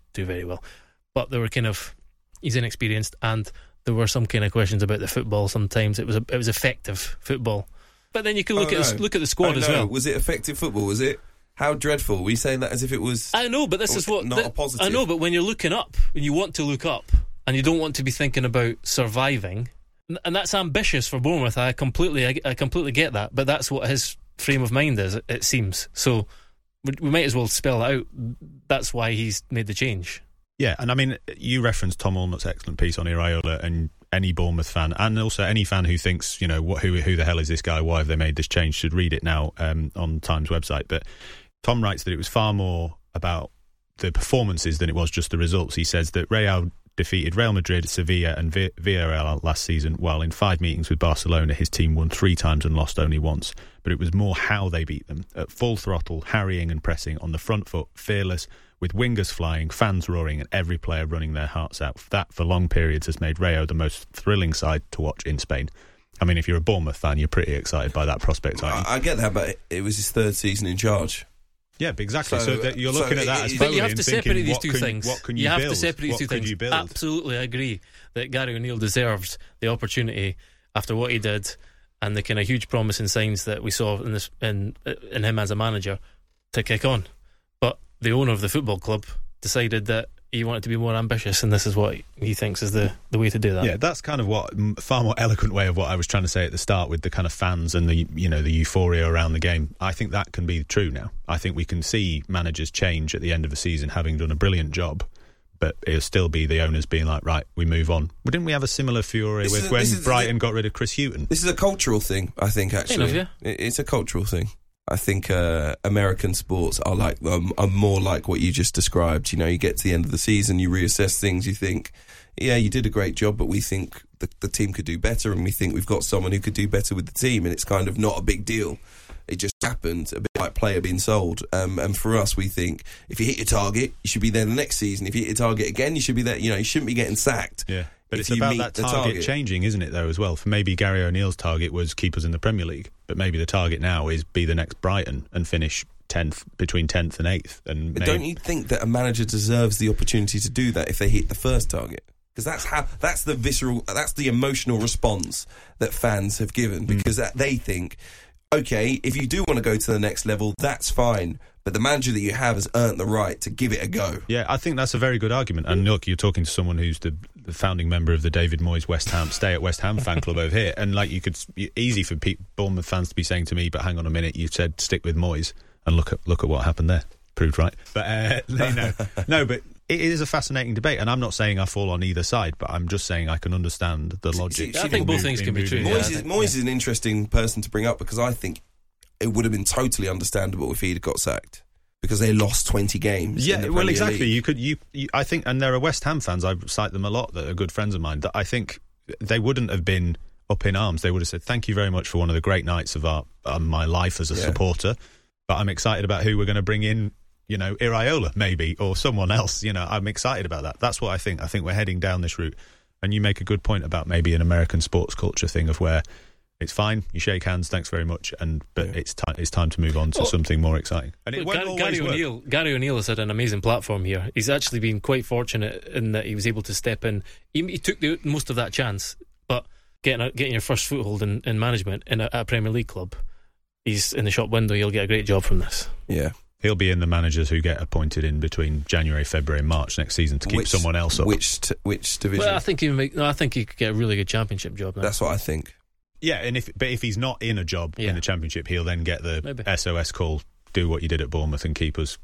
do very well. But there were he's inexperienced, and there were some kind of questions about the football. Sometimes it was effective football. But then you can look at the squad as well. Was it effective football? Was it? How dreadful? Were you saying that as if it was? I know, but this is what not a positive. I know, but when you're looking up, when you want to look up, and you don't want to be thinking about surviving, and that's ambitious for Bournemouth. I completely get that, but that's what his frame of mind is. It seems so. We might as well spell it out. That's why he's made the change. Yeah, and I mean, you referenced Tom Allnutt's excellent piece on Iraola, and any Bournemouth fan, and also any fan who thinks, who the hell is this guy? Why have they made this change? Should read it now on Times website. But Tom writes that it was far more about the performances than it was just the results. He says that Real defeated Real Madrid, Sevilla and Villarreal last season, while in 5 meetings with Barcelona his team won 3 times and lost only once. But it was more how they beat them, at full throttle, harrying and pressing, on the front foot, fearless, with wingers flying, fans roaring and every player running their hearts out. That, for long periods, has made Rayo the most thrilling side to watch in Spain. I mean, if you're a Bournemouth fan, you're pretty excited by that prospect, aren't you? I get that, but it was his 3rd season in charge. Yeah, exactly. So that you're looking at that as but you have to separate these two things. What can you build? You have to separate these two things. Absolutely, I agree that Gary O'Neill deserved the opportunity after what he did and the kind of huge promising signs that we saw in him as a manager to kick on. But the owner of the football club decided that he wanted to be more ambitious, and this is what he thinks is the way to do that. Yeah, that's kind of what far more eloquent way of what I was trying to say at the start, with the kind of fans and the the euphoria around the game. I think that can be true now. I think we can see managers change at the end of a season, having done a brilliant job, but it'll still be the owners being like, right, we move on. Well, didn't we have a similar fury when Brighton got rid of Chris Hughton? This is a cultural thing, I think. Actually, yeah. It's a cultural thing. I think American sports are more like what you just described. You get to the end of the season, you reassess things, you think, yeah, you did a great job, but we think the team could do better, and we think we've got someone who could do better with the team, and it's kind of not a big deal. It just happened, a bit like player being sold. And for us, we think if you hit your target, you should be there the next season. If you hit your target again, you should be there. You shouldn't be getting sacked. Yeah. But it's about that target changing, isn't it, though, as well? For maybe Gary O'Neill's target was keep us in the Premier League, but maybe the target now is be the next Brighton and finish 10th, between 10th and 8th. And don't you think that a manager deserves the opportunity to do that if they hit the first target? Because that's the emotional response that fans have given, because they think, okay, if you do want to go to the next level, that's fine. But the manager that you have has earned the right to give it a go. Yeah, I think that's a very good argument. And look, you're talking to someone who's the founding member of the David Moyes West Ham Stay at West Ham fan club over here. And easy for Bournemouth fans to be saying to me, but hang on a minute, you said stick with Moyes, and look at what happened there. Proved right. But no, but it is a fascinating debate, and I'm not saying I fall on either side, but I'm just saying I can understand the logic. I think both things can be true. Moyes is an interesting person to bring up, because I think it would have been totally understandable if he'd got sacked, because they lost 20 games. Yeah, in the well, Premier exactly. League. I think, and there are West Ham fans, I cite them a lot, that are good friends of mine, that I think they wouldn't have been up in arms. They would have said, thank you very much for one of the great nights of my life as a supporter, but I'm excited about who we're going to bring in, Iraola maybe, or someone else. I'm excited about that. That's what I think. I think we're heading down this route. And you make a good point about maybe an American sports culture thing of where it's fine, you shake hands, thanks very much, but it's time to move on to something more exciting. And it won't always work. Gary O'Neill has had an amazing platform here. He's actually been quite fortunate in that he was able to step in. He took most of that chance, but getting your first foothold in management in a Premier League club, he's in the shop window. He'll get a great job from this. Yeah. He'll be in the managers who get appointed in between January, February and March next season to keep someone else up. Which division? Well, I think he could get a really good championship job now. That's what I think. Yeah, and if he's not in a job in the Championship, he'll then get the SOS call, do what you did at Bournemouth and get us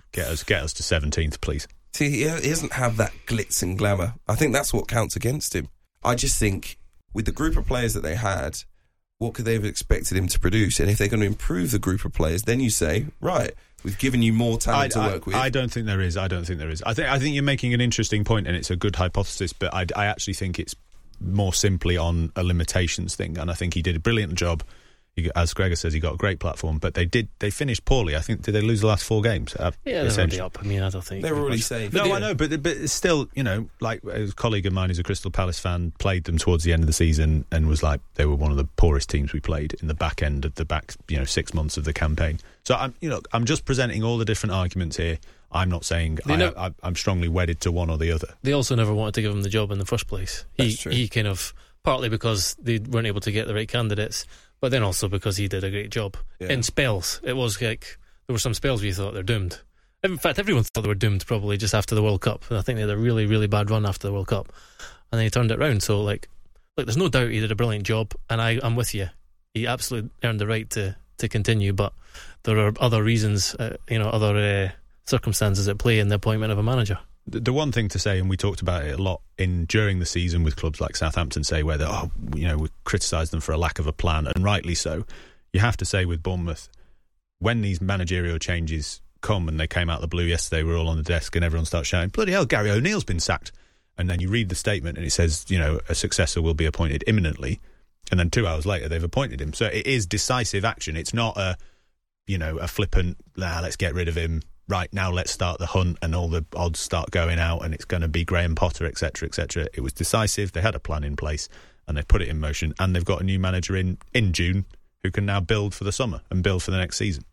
to 17th, please. See, he doesn't have that glitz and glamour. I think that's what counts against him. I just think with the group of players that they had, what could they have expected him to produce? And if they're going to improve the group of players, then you say, right, we've given you more talent to work with. I don't think there is. I think you're making an interesting point, and it's a good hypothesis, but I actually think it's more simply on a limitations thing, and I think he did a brilliant job. As Gregor says, he got a great platform, but they finished poorly. I think, did they lose the last 4 games? They're already up. I mean, I don't think they're already safe. No, I know, but it's still, like a colleague of mine who's a Crystal Palace fan played them towards the end of the season and was like, they were one of the poorest teams we played in the back end of the 6 months of the campaign. So I'm just presenting all the different arguments here. I'm not saying I'm strongly wedded to one or the other. They also never wanted to give him the job in the first place. He kind of, partly because they weren't able to get the right candidates, but then also because he did a great job. In spells. It was like, there were some spells where you thought they're doomed. In fact, everyone thought they were doomed probably just after the World Cup. And I think they had a really, really bad run after the World Cup. And then he turned it round. So, like, there's no doubt he did a brilliant job, and I'm with you. He absolutely earned the right to continue, but there are other reasons, other circumstances at play in the appointment of a manager. The one thing to say, and we talked about it a lot during the season with clubs like Southampton, say where we criticise them for a lack of a plan, and rightly so. You have to say with Bournemouth, when these managerial changes come, and they came out of the blue yesterday, we're all on the desk and everyone starts shouting, bloody hell, Gary O'Neill's been sacked. And then you read the statement and it says, a successor will be appointed imminently. And then 2 hours later, they've appointed him. So it is decisive action. It's not a flippant, let's get rid of him. Right, now let's start the hunt and all the odds start going out and it's going to be Graham Potter, etc., etc. It was decisive. They had a plan in place and they've put it in motion. And they've got a new manager in June who can now build for the summer and build for the next season.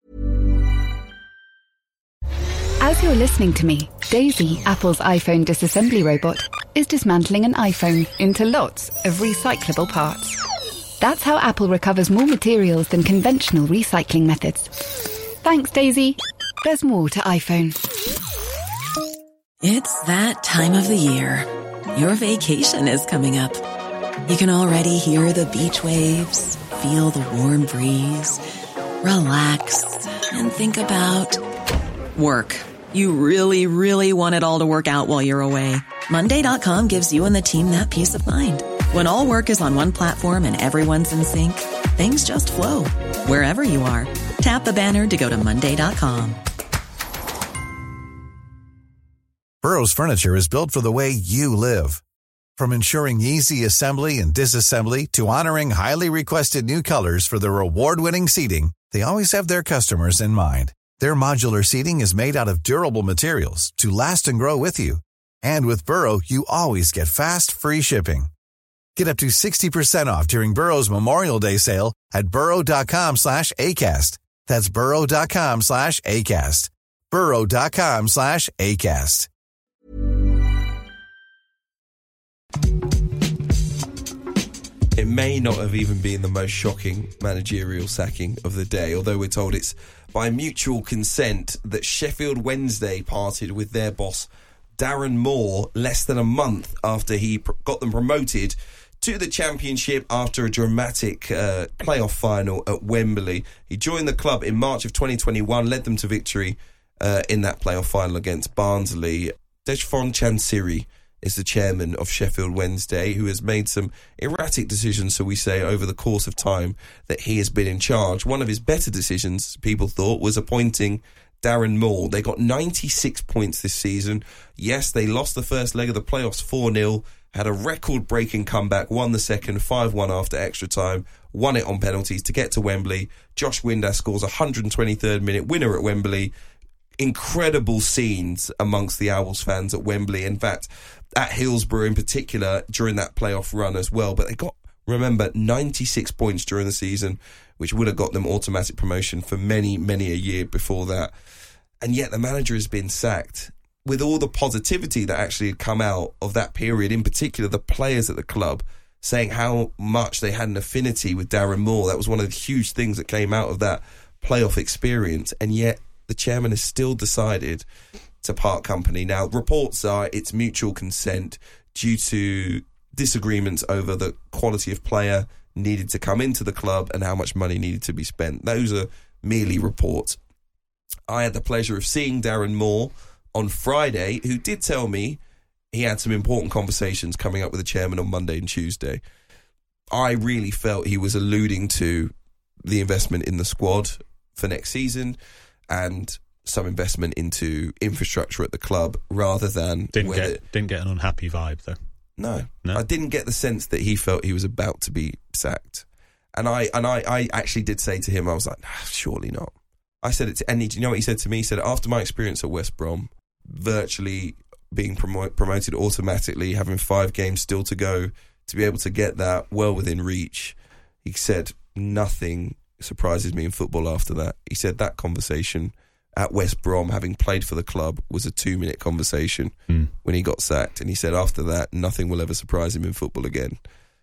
As you're listening to me, Daisy, Apple's iPhone disassembly robot, is dismantling an iPhone into lots of recyclable parts. That's how Apple recovers more materials than conventional recycling methods. Thanks, Daisy. There's more to iPhone. It's that time of the year. Your vacation is coming up. You can already hear the beach waves, feel the warm breeze, relax, and think about work. You really, really want it all to work out while you're away. Monday.com gives you and the team that peace of mind. When all work is on one platform and everyone's in sync, things just flow. Wherever you are, tap the banner to go to Monday.com. Burrow's furniture is built for the way you live. From ensuring easy assembly and disassembly to honoring highly requested new colors for their award-winning seating, they always have their customers in mind. Their modular seating is made out of durable materials to last and grow with you. And with Burrow, you always get fast, free shipping. Get up to 60% off during Burrow's Memorial Day sale at burrow.com/ACAST. That's burrow.com/ACAST. burrow.com/ACAST. It may not have even been the most shocking managerial sacking of the day, although we're told it's by mutual consent that Sheffield Wednesday parted with their boss Darren Moore less than a month after he got them promoted to the Championship after a dramatic playoff final at Wembley. He joined the club in March of 2021, led them to victory in that playoff final against Barnsley. Dejphon Chansiri is the chairman of Sheffield Wednesday, who has made some erratic decisions, so we say, over the course of time that he has been in charge. One of his better decisions, people thought, was appointing Darren Moore. They got 96 points this season. Yes, they lost the first leg of the playoffs 4-0, had a record-breaking comeback, won the second 5-1 after extra time, won it on penalties to get to Wembley. Josh Windass scores a 123rd minute winner at Wembley. Incredible scenes amongst the Owls fans at Wembley. In fact, at Hillsborough in particular during that playoff run as well. But they got, remember, 96 points during the season, which would have got them automatic promotion for many, many a year before that. And yet the manager has been sacked. With all the positivity that actually had come out of that period, in particular the players at the club saying how much they had an affinity with Darren Moore. That was one of the huge things that came out of that playoff experience. And yet the chairman has still decided to part company. Now, reports are it's mutual consent due to disagreements over the quality of player needed to come into the club and how much money needed to be spent. Those are merely reports. I had the pleasure of seeing Darren Moore on Friday, who did tell me he had some important conversations coming up with the chairman on Monday and Tuesday. I really felt he was alluding to the investment in the squad for next season and some investment into infrastructure at the club rather than... Didn't get an unhappy vibe, though. No. I didn't get the sense that he felt he was about to be sacked. And I actually did say to him, I was like, surely not. I said it to... And you know what he said to me? He said, after my experience at West Brom, virtually being promoted automatically, having 5 games still to go, to be able to get that well within reach, he said, nothing surprises me in football after that. He said that conversation at West Brom, having played for the club, was a 2-minute conversation when he got sacked. And he said after that, nothing will ever surprise him in football again.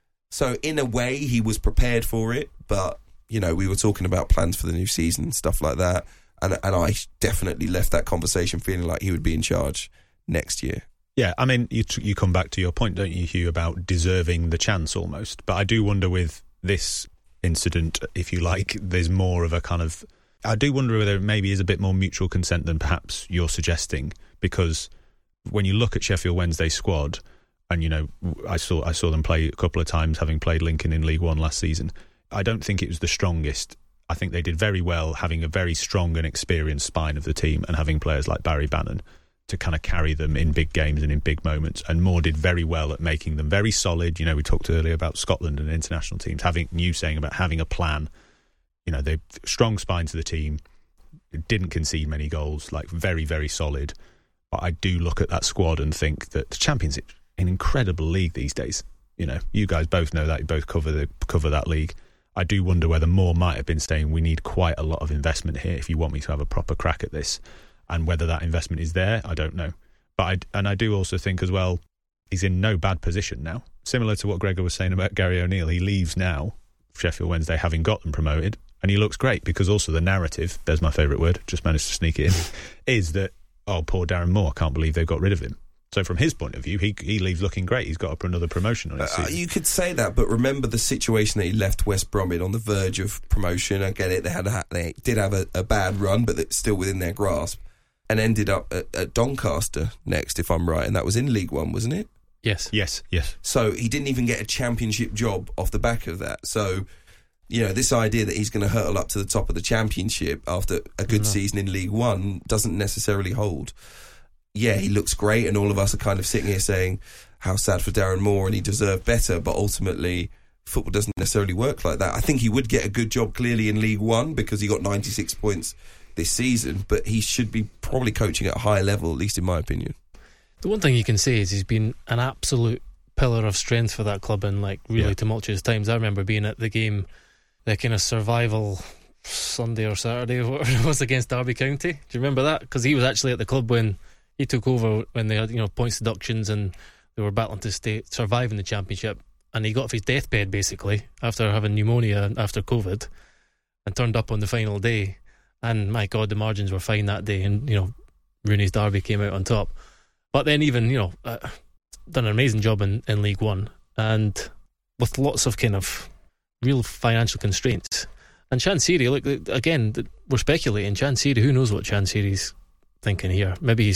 So in a way, he was prepared for it. But, you know, we were talking about plans for the new season and stuff like that. And I definitely left that conversation feeling like he would be in charge next year. Yeah, I mean, you come back to your point, don't you, Hugh, about deserving the chance almost. But I do wonder with this incident, if you like, there's more of a kind of... I do wonder whether it maybe is a bit more mutual consent than perhaps you're suggesting, because when you look at Sheffield Wednesday's squad, and, you know, I saw them play a couple of times, having played Lincoln in League One last season, I don't think it was the strongest. I think they did very well having a very strong and experienced spine of the team and having players like Barry Bannon to kind of carry them in big games and in big moments. And Moore did very well at making them very solid. You know, we talked earlier about Scotland and international teams, saying about having a plan. You know, they strong spine to the team, didn't concede many goals, like very, very solid. But I do look at that squad and think that the Championship, an incredible league these days. You know, you guys both know that, you both cover that league. I do wonder whether Moore might have been saying we need quite a lot of investment here if you want me to have a proper crack at this. And whether that investment is there, I don't know. But I do also think as well, he's in no bad position now. Similar to what Gregor was saying about Gary O'Neill, he leaves now, Sheffield Wednesday, having got them promoted. And he looks great because also the narrative, there's my favourite word, just managed to sneak it in, is that, oh, poor Darren Moore, can't believe they've got rid of him. So from his point of view, he leaves looking great. He's got up for another promotion on his season. You could say that, but remember the situation that he left West Brom in on the verge of promotion. I get it, they did have a bad run, but it's still within their grasp. And ended up at Doncaster next, if I'm right, and that was in League One, wasn't it? Yes. So he didn't even get a Championship job off the back of that. So, you know, this idea that he's going to hurtle up to the top of the Championship after a good season in League One doesn't necessarily hold. Yeah, he looks great, and all of us are kind of sitting here saying how sad for Darren Moore and he deserved better, but ultimately football doesn't necessarily work like that. I think he would get a good job clearly in League One because he got 96 points this season, but he should be probably coaching at a high level, at least in my opinion. The one thing you can say is he's been an absolute pillar of strength for that club in like really tumultuous times. I remember being at the game, the kind of survival Sunday or Saturday or whatever it was against Derby County. Do you remember that? Because he was actually at the club when he took over, when they had, you know, points deductions and they were battling to survive in the Championship, and he got off his deathbed basically after having pneumonia after COVID and turned up on the final day. And my God, the margins were fine that day, and, you know, Rooney's Derby came out on top. But then even, you know, done an amazing job in League One, and with lots of kind of real financial constraints. And Chansiri, look, again, we're speculating. Chansiri, who knows what Chansiri's thinking here? Maybe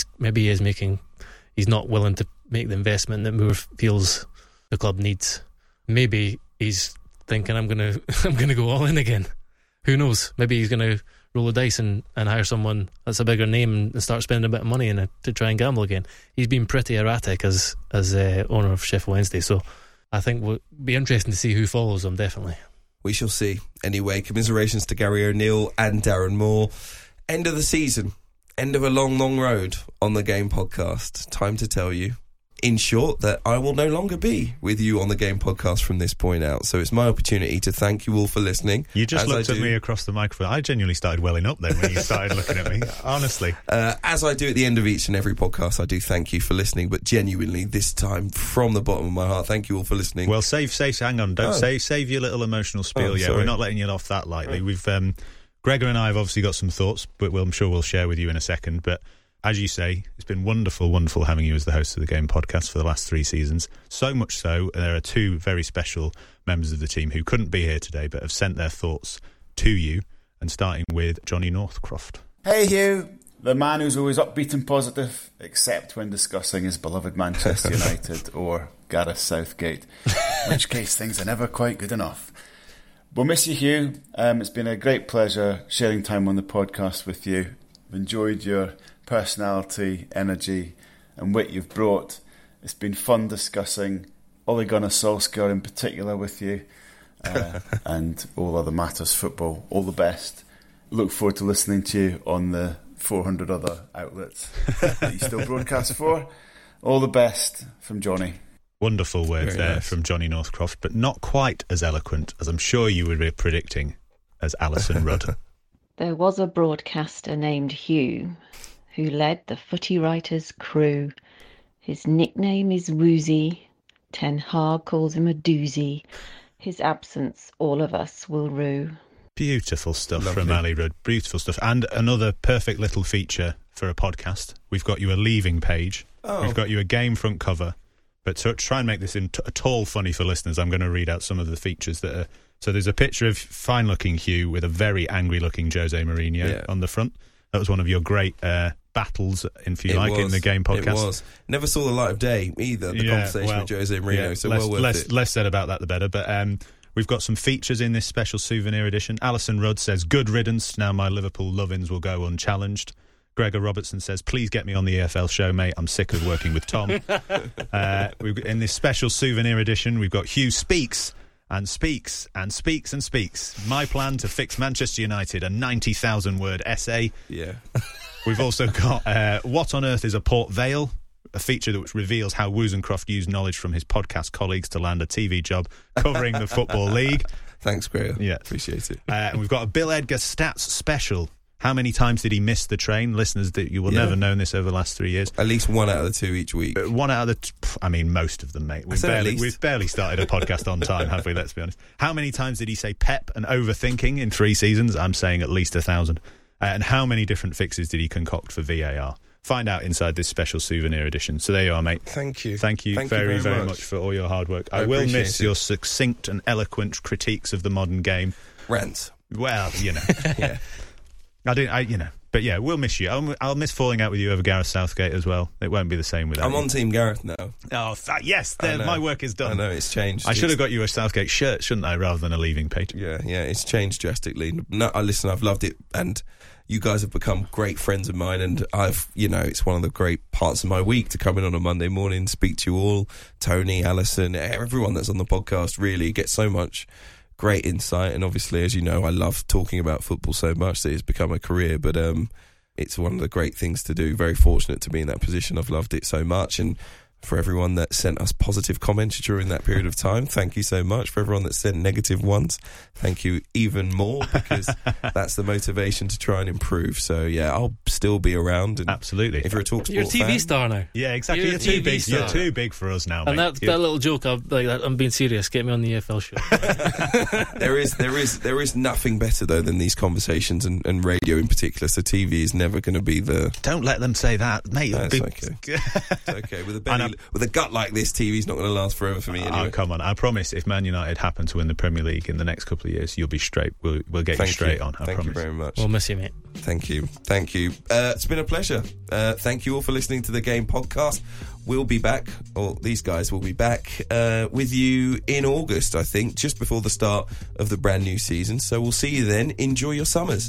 he's not willing to make the investment that Moore feels the club needs. Maybe he's thinking, I'm gonna go all in again. Who knows? Maybe he's gonna roll the dice and hire someone that's a bigger name and start spending a bit of money in it to try and gamble again. He's been pretty erratic as owner of Sheffield Wednesday, so I think it'll be interesting to see who follows him, definitely. We shall see. Anyway, commiserations to Gary O'Neill and Darren Moore. End of the season. End of a long, long road on the Game Podcast. Time to tell you, in short, that I will no longer be with you on the Game Podcast from this point out. So it's my opportunity to thank you all for listening. You just looked at me across the microphone. I genuinely started welling up then when you started looking at me, honestly. As I do at the end of each and every podcast, I do thank you for listening, but genuinely this time, from the bottom of my heart, thank you all for listening. Well, hang on, save your little emotional spiel yet. We're not letting you off that lightly. We've Gregor and I have obviously got some thoughts, but I'm sure we'll share with you in a second. But as you say, it's been wonderful, wonderful having you as the host of the Game Podcast for the last 3 seasons. So much so, there are 2 very special members of the team who couldn't be here today, but have sent their thoughts to you, and starting with Johnny Northcroft. Hey Hugh, the man who's always upbeat and positive, except when discussing his beloved Manchester United or Gareth Southgate, in which case things are never quite good enough. We'll miss you, Hugh. It's been a great pleasure sharing time on the podcast with you. I've enjoyed your personality, energy and wit you've brought. It's been fun discussing Ole Gunnar Solskjaer in particular with you, and all other matters football. All the best. Look forward to listening to you on the 400 other outlets that you still broadcast for. All the best from Johnny. Wonderful words there from Johnny Northcroft, but not quite as eloquent as I'm sure you would be predicting as Alison Rudd. There was a broadcaster named Hugh who led the footy writers' crew. His nickname is Woozy. Ten Hag calls him a doozy. His absence all of us will rue. Beautiful stuff Lovely. from Ali Rudd. Beautiful stuff. And another perfect little feature for a podcast. We've got you a leaving page. Oh. We've got you a game front cover. But to try and make this at all funny for listeners, I'm going to read out some of the features that are... So there's a picture of fine-looking Hugh with a very angry-looking Jose Mourinho on the front. That was one of your great battles, if you like, in the game podcast. It was. Never saw the light of day either, the conversation with Jose Mourinho, so well worth it. Less said about that, the better. But we've got some features in this special souvenir edition. Alison Rudd says, good riddance, now my Liverpool love-ins will go unchallenged. Gregor Robertson says, please get me on the EFL show, mate. I'm sick of working with Tom. In this special souvenir edition, we've got Hugh speaks and speaks and speaks and speaks. My plan to fix Manchester United, a 90,000-word essay. Yeah. We've also got What on Earth is a Port Vale? A feature which reveals how Wozencroft used knowledge from his podcast colleagues to land a TV job covering the Football League. Thanks, Gregor. Yeah. Appreciate it. And we've got a Bill Edgar stats special. How many times did he miss the train? Listeners, that you will never know this over the last 3 years. At least 1 out of the 2 each week. One out of the... most of them, mate. We've barely started a podcast on time, have we? Let's be honest. How many times did he say Pep and overthinking in 3 seasons? I'm saying at least 1,000. And how many different fixes did he concoct for VAR? Find out inside this special souvenir edition. So there you are, mate. Thank you. Thank you very much for all your hard work. I will miss your succinct and eloquent critiques of the modern game. Rants. Well, yeah. But yeah, we'll miss you. I'll miss falling out with you over Gareth Southgate as well. It won't be the same without you. I'm on Team Gareth now. Oh, yes, my work is done. I know, it's changed. I should have got you a Southgate shirt, shouldn't I, rather than a leaving page? Yeah, it's changed drastically. No, listen, I've loved it, and you guys have become great friends of mine, and it's one of the great parts of my week to come in on a Monday morning, speak to you all, Tony, Alison, everyone that's on the podcast, really get so much great insight. And obviously, as you know, I love talking about football so much that it's become a career, but it's one of the great things to do. Very fortunate to be in that position. I've loved it so much, and for everyone that sent us positive comments during that period of time, thank you so much. For everyone that sent negative ones, thank you even more, because that's the motivation to try and improve. So yeah, I'll still be around. And absolutely. If you're a TalkSport you're a TV fan, star now. Yeah, exactly. You're too big. You're too big for us now, and mate. that little joke, I'm being serious. Get me on the EFL show. there is nothing better though than these conversations and radio in particular. So TV is never going to be the. Don't let them say that, mate. No, it's okay. It's okay. With a gut like this, TV's not going to last forever for me anyway. Oh, come on. I promise if Man United happen to win the Premier League in the next couple of years, you'll be straight. We'll get you straight on. I promise. Thank you very much. We'll miss you, mate. Thank you. It's been a pleasure. Thank you all for listening to the Game Podcast. We'll be back, or these guys will be back with you in August, I think, just before the start of the brand new season. So we'll see you then. Enjoy your summers.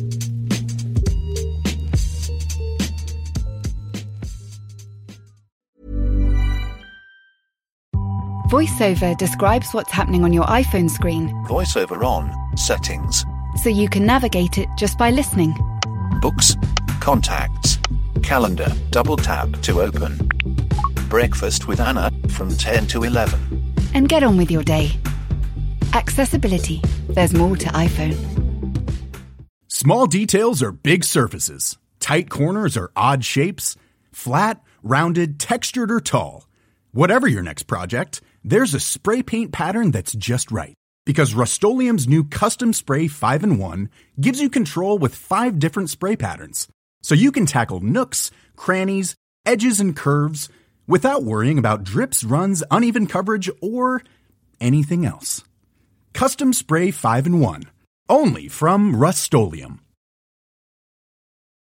VoiceOver describes what's happening on your iPhone screen, VoiceOver on, settings, so you can navigate it just by listening. books, contacts, calendar, double tap to open. Breakfast with Anna from 10 to 11. And get on with your day. Accessibility. There's more to iPhone. Small details are big surfaces. Tight corners are odd shapes. Flat, rounded, textured, or tall. Whatever your next project, there's a spray paint pattern that's just right. Because Rust-Oleum's new Custom Spray 5-in-1 gives you control with 5 different spray patterns. So you can tackle nooks, crannies, edges, and curves without worrying about drips, runs, uneven coverage, or anything else. Custom Spray 5-in-1. Only from Rust-Oleum.